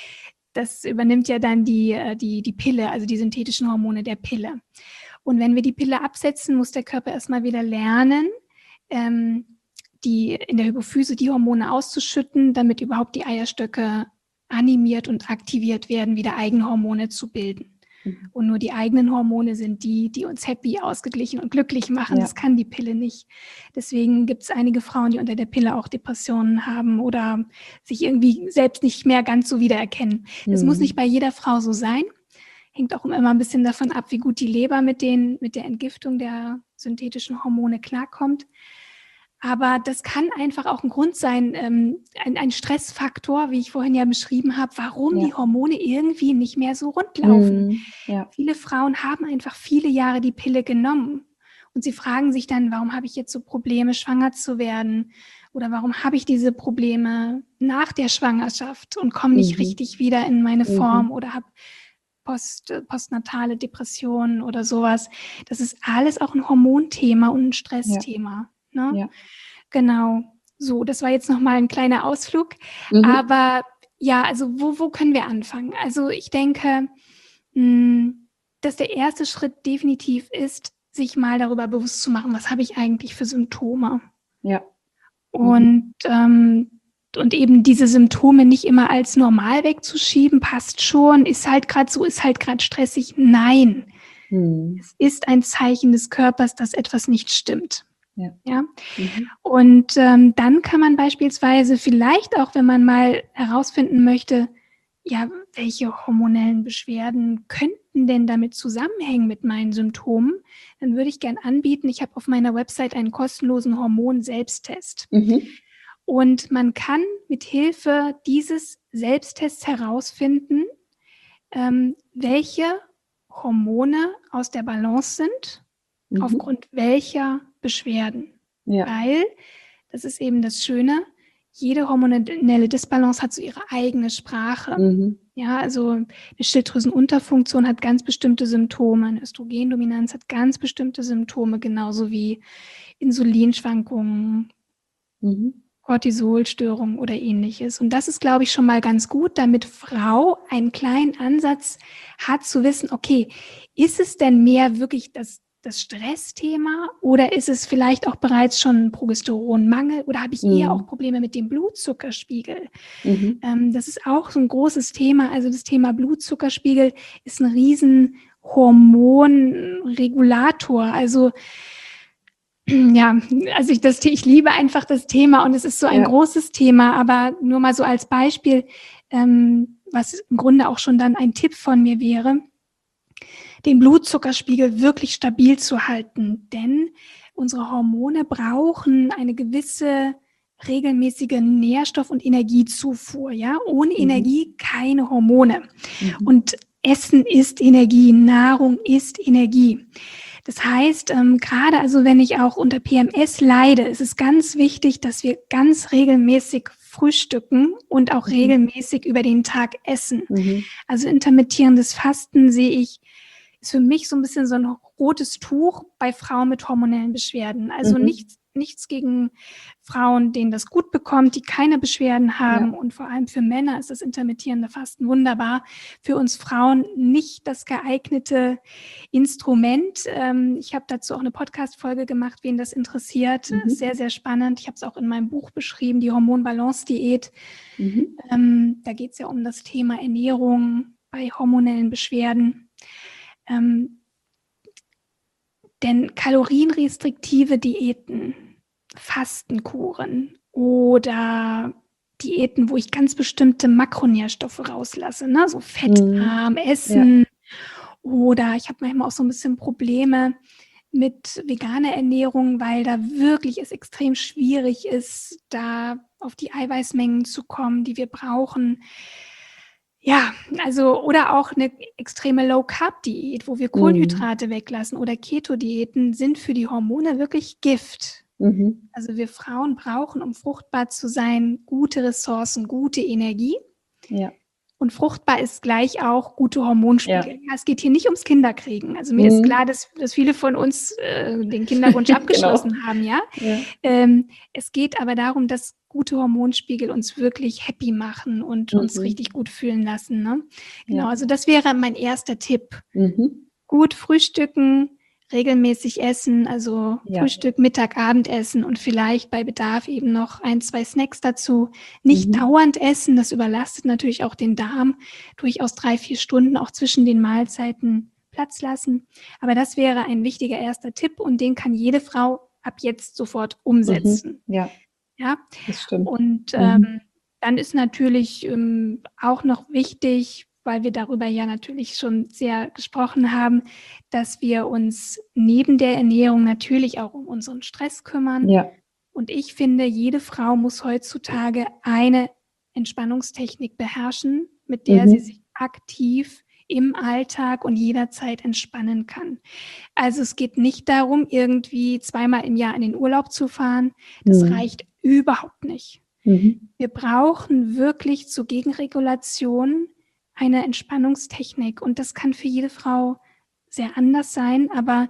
Das übernimmt ja dann die, die, die Pille, also die synthetischen Hormone der Pille. Und wenn wir die Pille absetzen, muss der Körper erstmal wieder lernen, ähm, die, in der Hypophyse die Hormone auszuschütten, damit überhaupt die Eierstöcke animiert und aktiviert werden, wieder eigene Hormone zu bilden. Mhm. Und nur die eigenen Hormone sind die, die uns happy, ausgeglichen und glücklich machen. Ja. Das kann die Pille nicht. Deswegen gibt es einige Frauen, die unter der Pille auch Depressionen haben oder sich irgendwie selbst nicht mehr ganz so wiedererkennen. Das Mhm. muss nicht bei jeder Frau so sein. Hängt auch immer ein bisschen davon ab, wie gut die Leber mit, den, mit der Entgiftung der synthetischen Hormone klarkommt. Aber das kann einfach auch ein Grund sein, ähm, ein, ein Stressfaktor, wie ich vorhin ja beschrieben habe, warum Ja. die Hormone irgendwie nicht mehr so rund laufen. Mhm. Ja. Viele Frauen haben einfach viele Jahre die Pille genommen und sie fragen sich dann, warum habe ich jetzt so Probleme, schwanger zu werden? Oder warum habe ich diese Probleme nach der Schwangerschaft und komme nicht Mhm. richtig wieder in meine Mhm. Form oder habe Post, postnatale Depressionen oder sowas. Das ist alles auch ein Hormonthema und ein Stressthema. Ne? Ja. Genau. So, das war jetzt nochmal ein kleiner Ausflug. Mhm. Aber ja, also wo, wo können wir anfangen? Also ich denke, mh, dass der erste Schritt definitiv ist, sich mal darüber bewusst zu machen, was habe ich eigentlich für Symptome? Ja. Und, ähm, und eben diese Symptome nicht immer als normal wegzuschieben, passt schon, ist halt gerade so, ist halt gerade stressig. Nein, Mhm. es ist ein Zeichen des Körpers, dass etwas nicht stimmt. Ja. Ja? Mhm. Und ähm, dann kann man beispielsweise vielleicht auch, wenn man mal herausfinden möchte, ja, welche hormonellen Beschwerden könnten denn damit zusammenhängen mit meinen Symptomen, dann würde ich gern anbieten, ich habe auf meiner Website einen kostenlosen Hormon-Selbsttest. Mhm. Und man kann mit Hilfe dieses Selbsttests herausfinden, ähm, welche Hormone aus der Balance sind, Mhm. aufgrund welcher Beschwerden. Ja. Weil, das ist eben das Schöne, jede hormonelle Disbalance hat so ihre eigene Sprache. Mhm. Ja, also eine Schilddrüsenunterfunktion hat ganz bestimmte Symptome, eine Östrogendominanz hat ganz bestimmte Symptome, genauso wie Insulinschwankungen, Mhm. Cortisolstörungen oder ähnliches. Und das ist, glaube ich, schon mal ganz gut, damit Frau einen kleinen Ansatz hat zu wissen, okay, ist es denn mehr wirklich das, das Stressthema oder ist es vielleicht auch bereits schon ein Progesteronmangel oder habe ich eher auch Mhm. Probleme Probleme mit dem Blutzuckerspiegel? Mhm. Ähm, das ist auch so ein großes Thema. Also das Thema Blutzuckerspiegel ist ein riesen Hormonregulator. Also ja, also ich, das, ich liebe einfach das Thema und es ist so ein Ja. großes Thema, aber nur mal so als Beispiel, ähm, was im Grunde auch schon dann ein Tipp von mir wäre, den Blutzuckerspiegel wirklich stabil zu halten, denn unsere Hormone brauchen eine gewisse regelmäßige Nährstoff- und Energiezufuhr. Ja? Ohne Mhm. Energie keine Hormone. Mhm. Und Essen ist Energie, Nahrung ist Energie. Das heißt, ähm, gerade also wenn ich auch unter P M S leide, ist es ganz wichtig, dass wir ganz regelmäßig frühstücken und auch Mhm. regelmäßig über den Tag essen. Mhm. Also intermittierendes Fasten sehe ich, ist für mich so ein bisschen so ein rotes Tuch bei Frauen mit hormonellen Beschwerden. Also Mhm. nichts, nichts gegen Frauen, denen das gut bekommt, die keine Beschwerden haben. Ja. Und vor allem für Männer ist das intermittierende Fasten wunderbar. Für uns Frauen nicht das geeignete Instrument. Ähm, ich habe dazu auch eine Podcast-Folge gemacht, wen das interessiert. Mhm. Sehr, sehr spannend. Ich habe es auch in meinem Buch beschrieben, die Hormonbalance-Diät. Mhm. Ähm, da geht es ja um das Thema Ernährung bei hormonellen Beschwerden. Ähm, denn kalorienrestriktive Diäten, Fastenkuren oder Diäten, wo ich ganz bestimmte Makronährstoffe rauslasse, ne? So fettarm essen. Ja. Oder ich habe manchmal auch so ein bisschen Probleme mit veganer Ernährung, weil da wirklich es extrem schwierig ist, da auf die Eiweißmengen zu kommen, die wir brauchen. Ja, also oder auch eine extreme Low-Carb-Diät, wo wir Kohlenhydrate mhm. weglassen, oder Keto-Diäten sind für die Hormone wirklich Gift. Mhm. Also wir Frauen brauchen, um fruchtbar zu sein, gute Ressourcen, gute Energie. Ja. Und fruchtbar ist gleich auch gute Hormonspiegel. Ja. Ja, es geht hier nicht ums Kinderkriegen. Also mir mhm. ist klar, dass, dass viele von uns äh, den Kinderwunsch abgeschlossen genau. haben. Ja. ja. Ähm, es geht aber darum, dass gute Hormonspiegel uns wirklich happy machen und mhm. uns richtig gut fühlen lassen. Ne? Genau, ja. Also das wäre mein erster Tipp. Mhm. Gut frühstücken, regelmäßig essen, also ja. Frühstück, Mittag, Abendessen und vielleicht bei Bedarf eben noch ein, zwei Snacks dazu. Nicht mhm. dauernd essen, das überlastet natürlich auch den Darm. Durchaus drei, vier Stunden auch zwischen den Mahlzeiten Platz lassen. Aber das wäre ein wichtiger erster Tipp und den kann jede Frau ab jetzt sofort umsetzen. Mhm. Ja. Ja, das stimmt. Und ähm, mhm. dann ist natürlich ähm, auch noch wichtig, weil wir darüber ja natürlich schon sehr gesprochen haben, dass wir uns neben der Ernährung natürlich auch um unseren Stress kümmern. Ja. Und ich finde, jede Frau muss heutzutage eine Entspannungstechnik beherrschen, mit der mhm. sie sich aktiv im Alltag und jederzeit entspannen kann. Also es geht nicht darum, irgendwie zweimal im Jahr in den Urlaub zu fahren. Das mhm. reicht überhaupt nicht. Mhm. Wir brauchen wirklich zur Gegenregulation eine Entspannungstechnik und das kann für jede Frau sehr anders sein, aber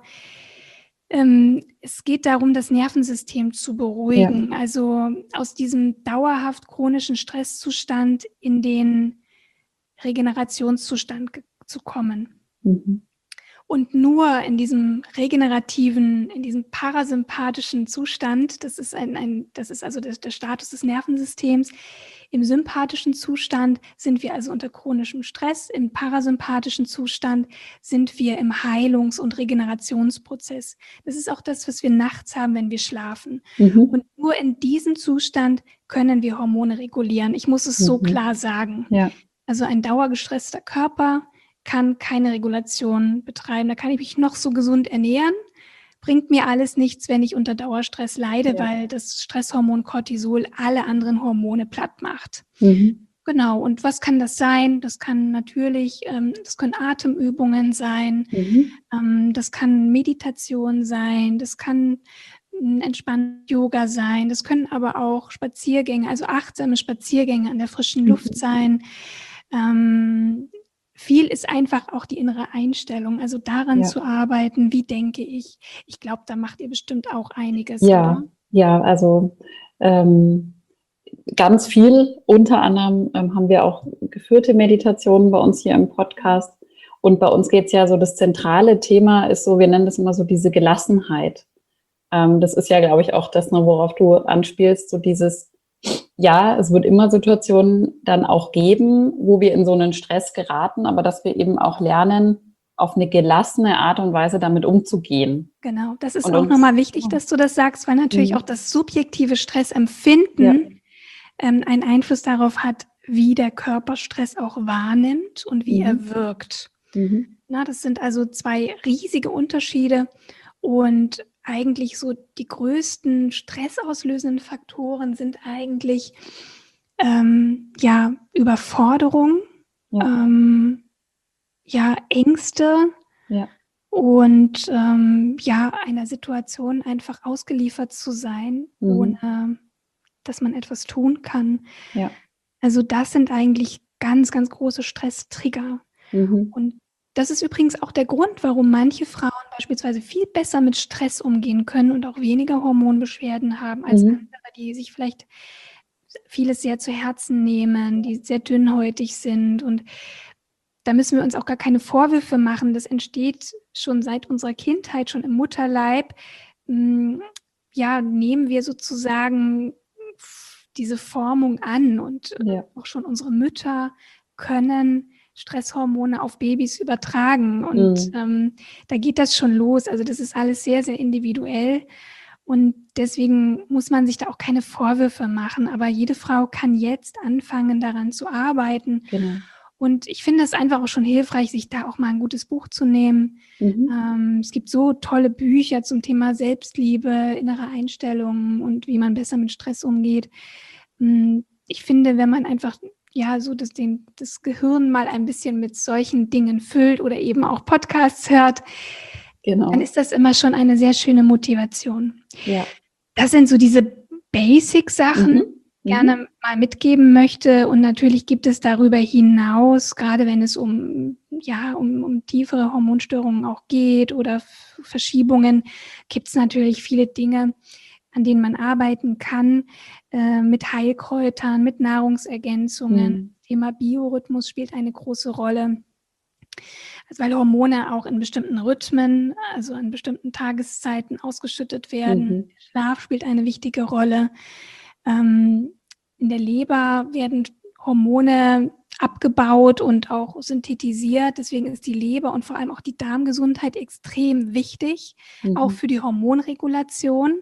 ähm, es geht darum, das Nervensystem zu beruhigen, ja. also aus diesem dauerhaft chronischen Stresszustand in den Regenerationszustand ge- zu kommen. Mhm. Und nur in diesem regenerativen, in diesem parasympathischen Zustand, das ist ein, ein das ist also der, der Status des Nervensystems, im sympathischen Zustand sind wir also unter chronischem Stress, im parasympathischen Zustand sind wir im Heilungs- und Regenerationsprozess. Das ist auch das, was wir nachts haben, wenn wir schlafen. Mhm. Und nur in diesem Zustand können wir Hormone regulieren. Ich muss es mhm. so klar sagen. Ja. Also ein dauergestresster Körper kann keine Regulation betreiben. Da kann ich mich noch so gesund ernähren, bringt mir alles nichts, wenn ich unter Dauerstress leide, ja. weil das Stresshormon Cortisol alle anderen Hormone platt macht. Mhm. Genau, und was kann das sein? Das kann natürlich, ähm, das können Atemübungen sein, mhm. ähm, das kann Meditation sein, das kann entspanntes Yoga sein, das können aber auch Spaziergänge, also achtsame Spaziergänge an der frischen Luft mhm. sein. Ähm, Viel ist einfach auch die innere Einstellung, also daran ja. zu arbeiten, wie denke ich. Ich glaube, da macht ihr bestimmt auch einiges, ja, oder? Ja, also ähm, ganz viel. Unter anderem ähm, haben wir auch geführte Meditationen bei uns hier im Podcast. Und bei uns geht es ja so, das zentrale Thema ist so, wir nennen das immer so diese Gelassenheit. Ähm, das ist ja, glaube ich, auch das, worauf du anspielst, so dieses ja, es wird immer Situationen dann auch geben, wo wir in so einen Stress geraten, aber dass wir eben auch lernen, auf eine gelassene Art und Weise damit umzugehen. Genau, das ist und auch nochmal wichtig, dass du das sagst, weil natürlich mhm. auch das subjektive Stressempfinden ja. ähm, einen Einfluss darauf hat, wie der Körper Stress auch wahrnimmt und wie mhm. er wirkt. Mhm. Na, das sind also zwei riesige Unterschiede und eigentlich so die größten stressauslösenden Faktoren sind eigentlich ähm, ja Überforderung, ja, ähm, ja Ängste ja. und ähm, ja einer Situation einfach ausgeliefert zu sein, mhm. ohne dass man etwas tun kann. Ja. Also das sind eigentlich ganz, ganz große Stresstrigger. Mhm. Und das ist übrigens auch der Grund, warum manche Frauen beispielsweise viel besser mit Stress umgehen können und auch weniger Hormonbeschwerden haben als mhm. andere, die sich vielleicht vieles sehr zu Herzen nehmen, die sehr dünnhäutig sind. Und da müssen wir uns auch gar keine Vorwürfe machen. Das entsteht schon seit unserer Kindheit, schon im Mutterleib. Ja, nehmen wir sozusagen diese Formung an und ja. auch schon unsere Mütter können Stresshormone auf Babys übertragen und mhm. ähm, da geht das schon los. Also das ist alles sehr, sehr individuell Und deswegen muss man sich da auch keine Vorwürfe machen. Aber jede Frau kann jetzt anfangen, daran zu arbeiten. Genau. Und ich finde es einfach auch schon hilfreich, sich da auch mal ein gutes Buch zu nehmen. Mhm. Ähm, es gibt so tolle Bücher zum Thema Selbstliebe, innere Einstellungen und wie man besser mit Stress umgeht. Ich finde, wenn man einfach ja so das, den, das Gehirn mal ein bisschen mit solchen Dingen füllt oder eben auch Podcasts hört, Genau. dann ist das immer schon eine sehr schöne Motivation. Ja. Das sind so diese Basic-Sachen, Mhm. gerne Mhm. mal mitgeben möchte. Und natürlich gibt es darüber hinaus, gerade wenn es um, ja, um, um tiefere Hormonstörungen auch geht oder F- Verschiebungen, gibt es natürlich viele Dinge, an denen man arbeiten kann, äh, mit Heilkräutern, mit Nahrungsergänzungen. Mhm. Thema Biorhythmus spielt eine große Rolle. Also weil Hormone auch in bestimmten Rhythmen, also an bestimmten Tageszeiten ausgeschüttet werden. Mhm. Schlaf spielt eine wichtige Rolle. Ähm, in der Leber werden Hormone abgebaut und auch synthetisiert. Deswegen ist die Leber und vor allem auch die Darmgesundheit extrem wichtig, Mhm. auch für die Hormonregulation.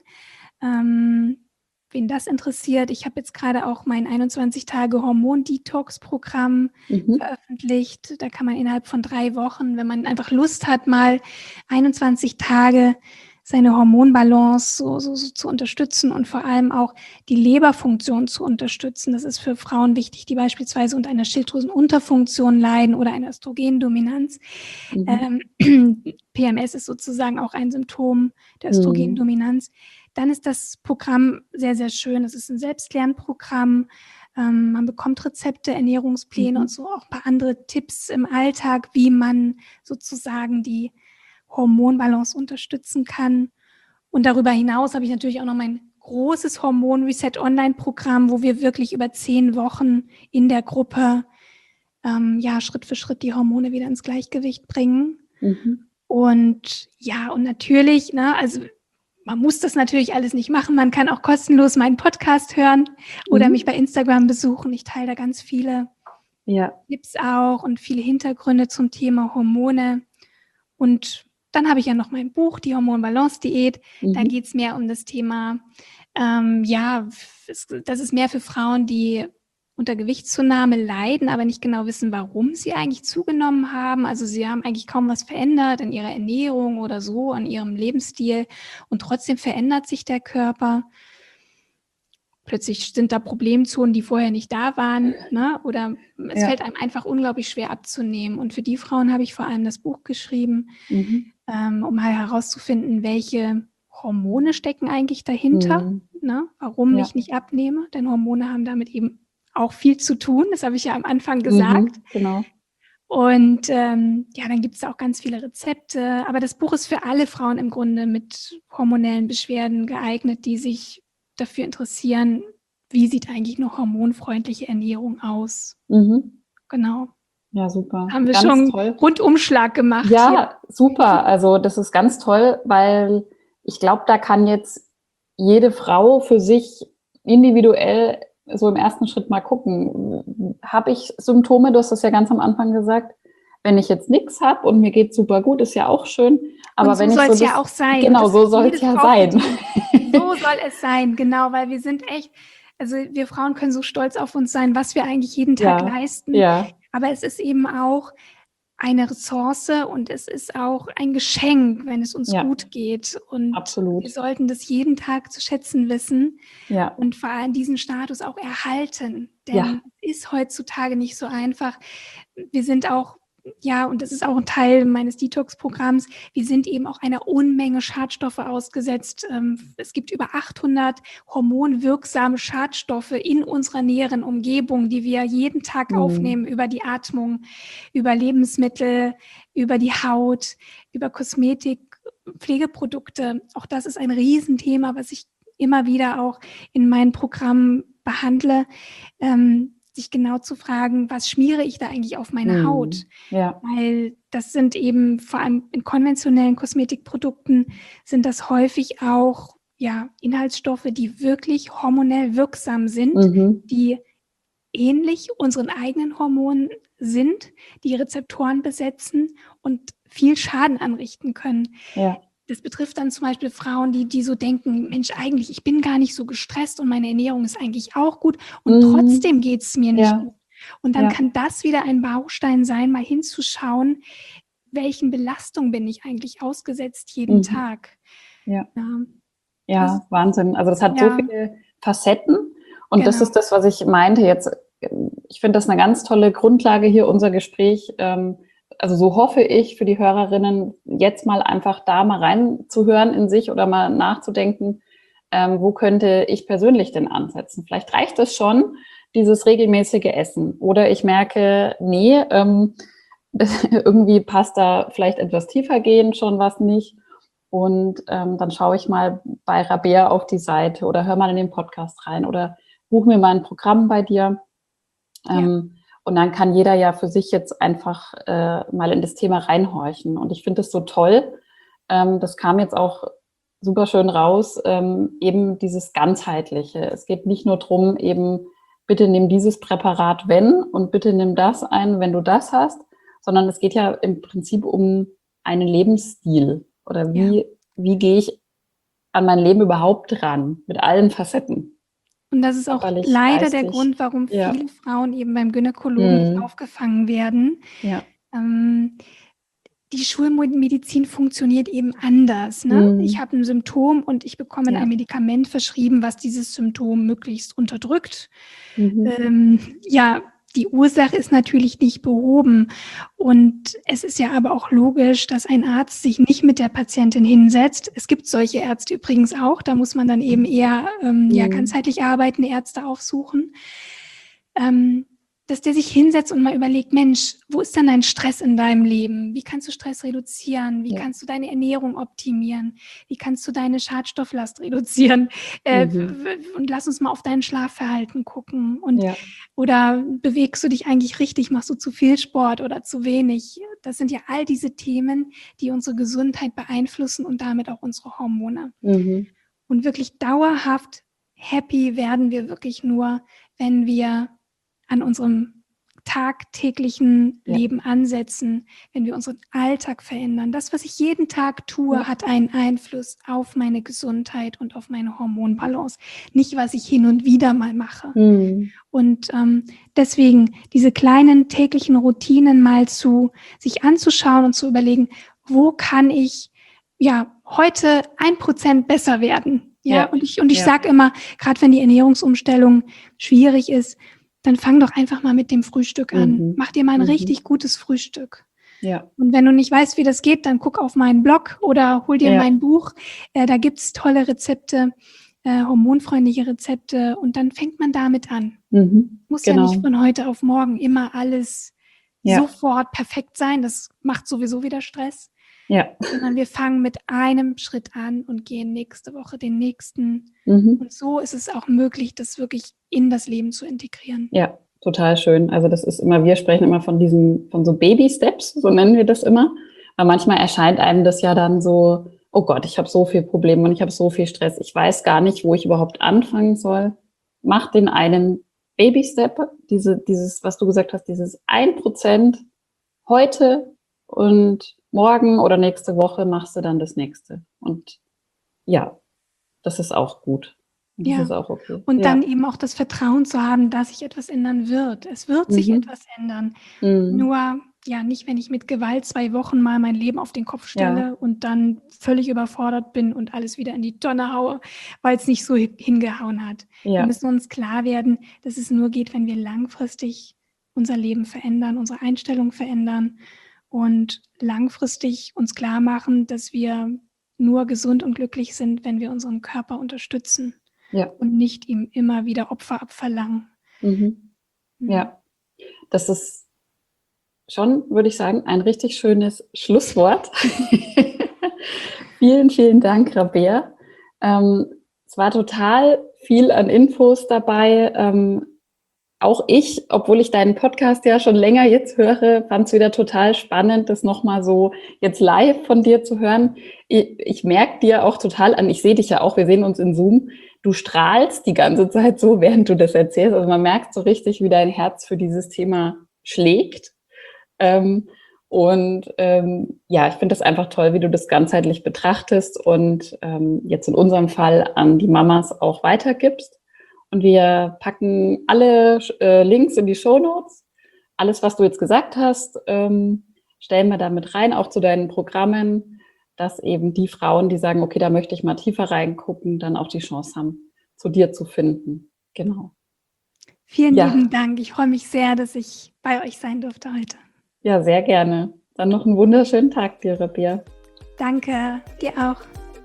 Ähm, wen das interessiert, ich habe jetzt gerade auch mein einundzwanzig Tage Hormon-Detox-Programm Mhm. veröffentlicht. Da kann man innerhalb von drei Wochen, wenn man einfach Lust hat, mal einundzwanzig Tage seine Hormonbalance so, so, so zu unterstützen und vor allem auch die Leberfunktion zu unterstützen. Das ist für Frauen wichtig, die beispielsweise unter einer Schilddrüsenunterfunktion leiden oder einer Östrogendominanz. Mhm. Ähm, P M S ist sozusagen auch ein Symptom der Mhm. Östrogendominanz. Dann ist das Programm sehr, sehr schön. Es ist ein Selbstlernprogramm. Ähm, man bekommt Rezepte, Ernährungspläne Mhm. und so auch ein paar andere Tipps im Alltag, wie man sozusagen die Hormonbalance unterstützen kann. Und darüber hinaus habe ich natürlich auch noch mein großes Hormon-Reset-Online-Programm, wo wir wirklich über zehn Wochen in der Gruppe ähm, ja, Schritt für Schritt die Hormone wieder ins Gleichgewicht bringen. Mhm. Und ja, und natürlich, ne, also man muss das natürlich alles nicht machen. Man kann auch kostenlos meinen Podcast hören oder Mhm. mich bei Instagram besuchen. Ich teile da ganz viele Ja. Tipps auch und viele Hintergründe zum Thema Hormone. Und dann habe ich ja noch mein Buch, die Hormon-Balance-Diät. Da Mhm. geht es mehr um das Thema, ähm, ja, es, das ist mehr für Frauen, die unter Gewichtszunahme leiden, aber nicht genau wissen, warum sie eigentlich zugenommen haben. Also sie haben eigentlich kaum was verändert in ihrer Ernährung oder so, an ihrem Lebensstil und trotzdem verändert sich der Körper. Plötzlich sind da Problemzonen, die vorher nicht da waren, ne? Oder es Ja. fällt einem einfach unglaublich schwer abzunehmen. Und für die Frauen habe ich vor allem das Buch geschrieben, Mhm. ähm, um halt herauszufinden, welche Hormone stecken eigentlich dahinter, Mhm. ne? Warum Ja. ich nicht abnehme. Denn Hormone haben damit eben auch viel zu tun. Das habe ich ja am Anfang gesagt. Mhm. Genau. Und ähm, ja, dann gibt es auch ganz viele Rezepte. Aber das Buch ist für alle Frauen im Grunde mit hormonellen Beschwerden geeignet, die sich dafür interessieren, wie sieht eigentlich eine hormonfreundliche Ernährung aus. Mhm. Genau. Ja, super. Haben wir Ganz schon toll. Rundumschlag gemacht hier. Ja, super. Also das ist ganz toll, weil ich glaube, da kann jetzt jede Frau für sich individuell so im ersten Schritt mal gucken. Habe ich Symptome? Du hast das ja ganz am Anfang gesagt. Wenn ich jetzt nichts habe und mir geht super gut, ist ja auch schön. Aber und so wenn ich soll so es ja das, auch sein. genau, Das so ist soll jede es ja Frau sein. verdient. So soll es sein, genau, weil wir sind echt, also wir Frauen können so stolz auf uns sein, was wir eigentlich jeden Tag Ja, leisten. ja, Aber es ist eben auch eine Ressource und es ist auch ein Geschenk, wenn es uns ja, gut geht. Und absolut. wir sollten das jeden Tag zu schätzen wissen Ja, und vor allem diesen Status auch erhalten. Denn ja, es ist heutzutage nicht so einfach. Wir sind auch, ja, und das ist auch ein Teil meines Detox-Programms, wir sind eben auch einer Unmenge Schadstoffe ausgesetzt. Ähm, Es gibt über achthundert hormonwirksame Schadstoffe in unserer näheren Umgebung, die wir jeden Tag Mhm. aufnehmen über die Atmung, über Lebensmittel, über die Haut, über Kosmetik, Pflegeprodukte. Auch das ist ein Riesenthema, was ich immer wieder auch in meinen Programmen behandle. Ähm, sich genau zu fragen, was schmiere ich da eigentlich auf meine Mhm. Haut? Ja, Weil das sind eben vor allem in konventionellen Kosmetikprodukten sind das häufig auch ja, Inhaltsstoffe, die wirklich hormonell wirksam sind, mhm. die ähnlich unseren eigenen Hormonen sind, die Rezeptoren besetzen und viel Schaden anrichten können. Ja, das betrifft dann zum Beispiel Frauen, die, die so denken, Mensch, eigentlich, ich bin gar nicht so gestresst und meine Ernährung ist eigentlich auch gut und Mhm. trotzdem geht es mir nicht Ja. gut. Und dann Ja. kann das wieder ein Baustein sein, mal hinzuschauen, welchen Belastungen bin ich eigentlich ausgesetzt jeden Mhm. Tag. Ja. Ja, Ja, Das- Wahnsinn. Also das hat so Ja. viele Facetten und das Genau. ist das, was ich meinte jetzt. Ich finde das eine ganz tolle Grundlage hier, unser Gespräch. Ähm, Also so hoffe ich für die Hörerinnen, jetzt mal einfach da mal reinzuhören in sich oder mal nachzudenken, ähm, wo könnte ich persönlich denn ansetzen? Vielleicht reicht es schon, dieses regelmäßige Essen. Oder ich merke, nee, ähm, irgendwie passt da vielleicht etwas tiefer gehend schon was nicht. Und ähm, dann schaue ich mal bei Rabea auf die Seite oder höre mal in den Podcast rein oder buche mir mal ein Programm bei dir. Ähm, Und dann kann jeder ja für sich jetzt einfach äh, mal in das Thema reinhorchen. Und ich finde das so toll. Ähm, das kam jetzt auch super schön raus, ähm, eben dieses Ganzheitliche. Es geht nicht nur drum, eben bitte nimm dieses Präparat, wenn, und bitte nimm das ein, wenn du das hast, sondern es geht ja im Prinzip um einen Lebensstil. Oder wie, wie gehe ich an mein Leben überhaupt ran, mit allen Facetten. Und das ist auch Körperlich, leider der geistig. Grund, warum Ja. viele Frauen eben beim Gynäkologen nicht Mhm. aufgefangen werden. Ja. Ähm, die Schulmedizin funktioniert eben anders. Ne? Mhm. Ich habe ein Symptom und ich bekomme Ja. ein Medikament verschrieben, was dieses Symptom möglichst unterdrückt. Mhm. Ähm, ja, die Ursache ist natürlich nicht behoben. Und es ist ja aber auch logisch, dass ein Arzt sich nicht mit der Patientin hinsetzt. Es gibt solche Ärzte übrigens auch. Da muss man dann eben eher ähm, Mhm. ja, ganzheitlich arbeitende Ärzte aufsuchen. Ähm, dass der sich hinsetzt und mal überlegt, Mensch, wo ist denn dein Stress in deinem Leben? Wie kannst du Stress reduzieren? Wie Ja. kannst du deine Ernährung optimieren? Wie kannst du deine Schadstofflast reduzieren? Äh, Mhm. w- w- und lass uns mal auf dein Schlafverhalten gucken. Und, Ja. Oder bewegst du dich eigentlich richtig? Machst du zu viel Sport oder zu wenig? Das sind ja all diese Themen, die unsere Gesundheit beeinflussen und damit auch unsere Hormone. Mhm. Und wirklich dauerhaft happy werden wir wirklich nur, wenn wir an unserem tagtäglichen Ja. Leben ansetzen, wenn wir unseren Alltag verändern. Das, was ich jeden Tag tue, Ja. hat einen Einfluss auf meine Gesundheit und auf meine Hormonbalance. Nicht, was ich hin und wieder mal mache. Mhm. Und ähm, deswegen diese kleinen täglichen Routinen mal zu sich anzuschauen und zu überlegen, wo kann ich ja heute ein Prozent besser werden? Ja, Ja. und ich, und ich Ja. sage immer, gerade wenn die Ernährungsumstellung schwierig ist, dann fang doch einfach mal mit dem Frühstück an. Mhm. Mach dir mal ein Mhm. richtig gutes Frühstück. Ja. Und wenn du nicht weißt, wie das geht, dann guck auf meinen Blog oder hol dir Ja. mein Buch. Äh, da gibt's tolle Rezepte, äh, hormonfreundliche Rezepte, und dann fängt man damit an. Mhm. Muss Genau. ja nicht von heute auf morgen immer alles Ja. sofort perfekt sein. Das macht sowieso wieder Stress. Ja. Sondern wir fangen mit einem Schritt an und gehen nächste Woche den nächsten. Mhm. Und so ist es auch möglich, das wirklich in das Leben zu integrieren. Ja, total schön. Also das ist immer, wir sprechen immer von diesen, von so Baby-Steps, so nennen wir das immer. Aber manchmal erscheint einem das ja dann so, oh Gott, ich habe so viel Probleme und ich habe so viel Stress. Ich weiß gar nicht, wo ich überhaupt anfangen soll. Mach den einen Baby-Step, diese, dieses, was du gesagt hast, dieses ein Prozent heute, und morgen oder nächste Woche machst du dann das nächste. Und ja, das ist auch gut. Das Ja. ist auch okay. Und Ja. dann eben auch das Vertrauen zu haben, dass sich etwas ändern wird. Es wird sich Mhm. etwas ändern. Mhm. Nur, ja, nicht, wenn ich mit Gewalt zwei Wochen mal mein Leben auf den Kopf stelle Ja. und dann völlig überfordert bin und alles wieder in die Tonne haue, weil es nicht so hi- hingehauen hat. Wir Ja. müssen uns klar werden, dass es nur geht, wenn wir langfristig unser Leben verändern, unsere Einstellung verändern und langfristig uns klar machen, dass wir nur gesund und glücklich sind, wenn wir unseren Körper unterstützen Ja. und nicht ihm immer wieder Opfer abverlangen. Mhm. Ja, das ist schon, würde ich sagen, ein richtig schönes Schlusswort. Vielen, vielen Dank, Rabea. Ähm, es war total viel an Infos dabei. Ähm, auch ich, obwohl ich deinen Podcast ja schon länger jetzt höre, fand es wieder total spannend, das nochmal so jetzt live von dir zu hören. Ich, ich merke dir auch total an, ich sehe dich ja auch, wir sehen uns in Zoom, du strahlst die ganze Zeit so, während du das erzählst. Also man merkt so richtig, wie dein Herz für dieses Thema schlägt. Ähm, Und ähm, ja, ich finde das einfach toll, wie du das ganzheitlich betrachtest und ähm, jetzt in unserem Fall an die Mamas auch weitergibst. Und wir packen alle äh, Links in die Shownotes. Alles, was du jetzt gesagt hast, ähm, stellen wir da mit rein, auch zu deinen Programmen, dass eben die Frauen, die sagen, okay, da möchte ich mal tiefer reingucken, dann auch die Chance haben, zu dir zu finden. Genau. Vielen Ja. lieben Dank. Ich freue mich sehr, dass ich bei euch sein durfte heute. Ja, sehr gerne. Dann noch einen wunderschönen Tag dir, Rabea. Danke, dir auch.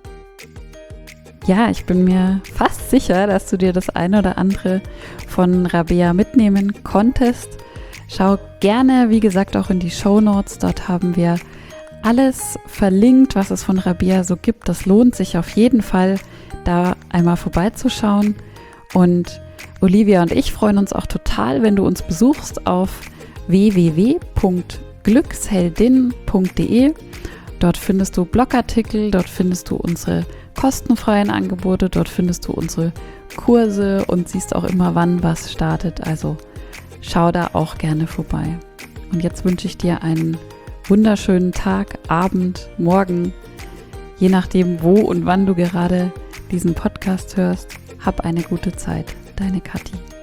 Ja, ich bin mir fast sicher, dass du dir das eine oder andere von Rabea mitnehmen konntest. Schau gerne, wie gesagt, auch in die Shownotes. Dort haben wir alles verlinkt, was es von Rabea so gibt. Das lohnt sich auf jeden Fall, da einmal vorbeizuschauen. Und Olivia und ich freuen uns auch total, wenn du uns besuchst auf w w w punkt glücksheldin punkt d e. Dort findest du Blogartikel, dort findest du unsere kostenfreien Angebote, dort findest du unsere Kurse und siehst auch immer, wann was startet. Also schau da auch gerne vorbei. Und jetzt wünsche ich dir einen wunderschönen Tag, Abend, Morgen, je nachdem, wo und wann du gerade diesen Podcast hörst. Hab eine gute Zeit. Deine Kathi.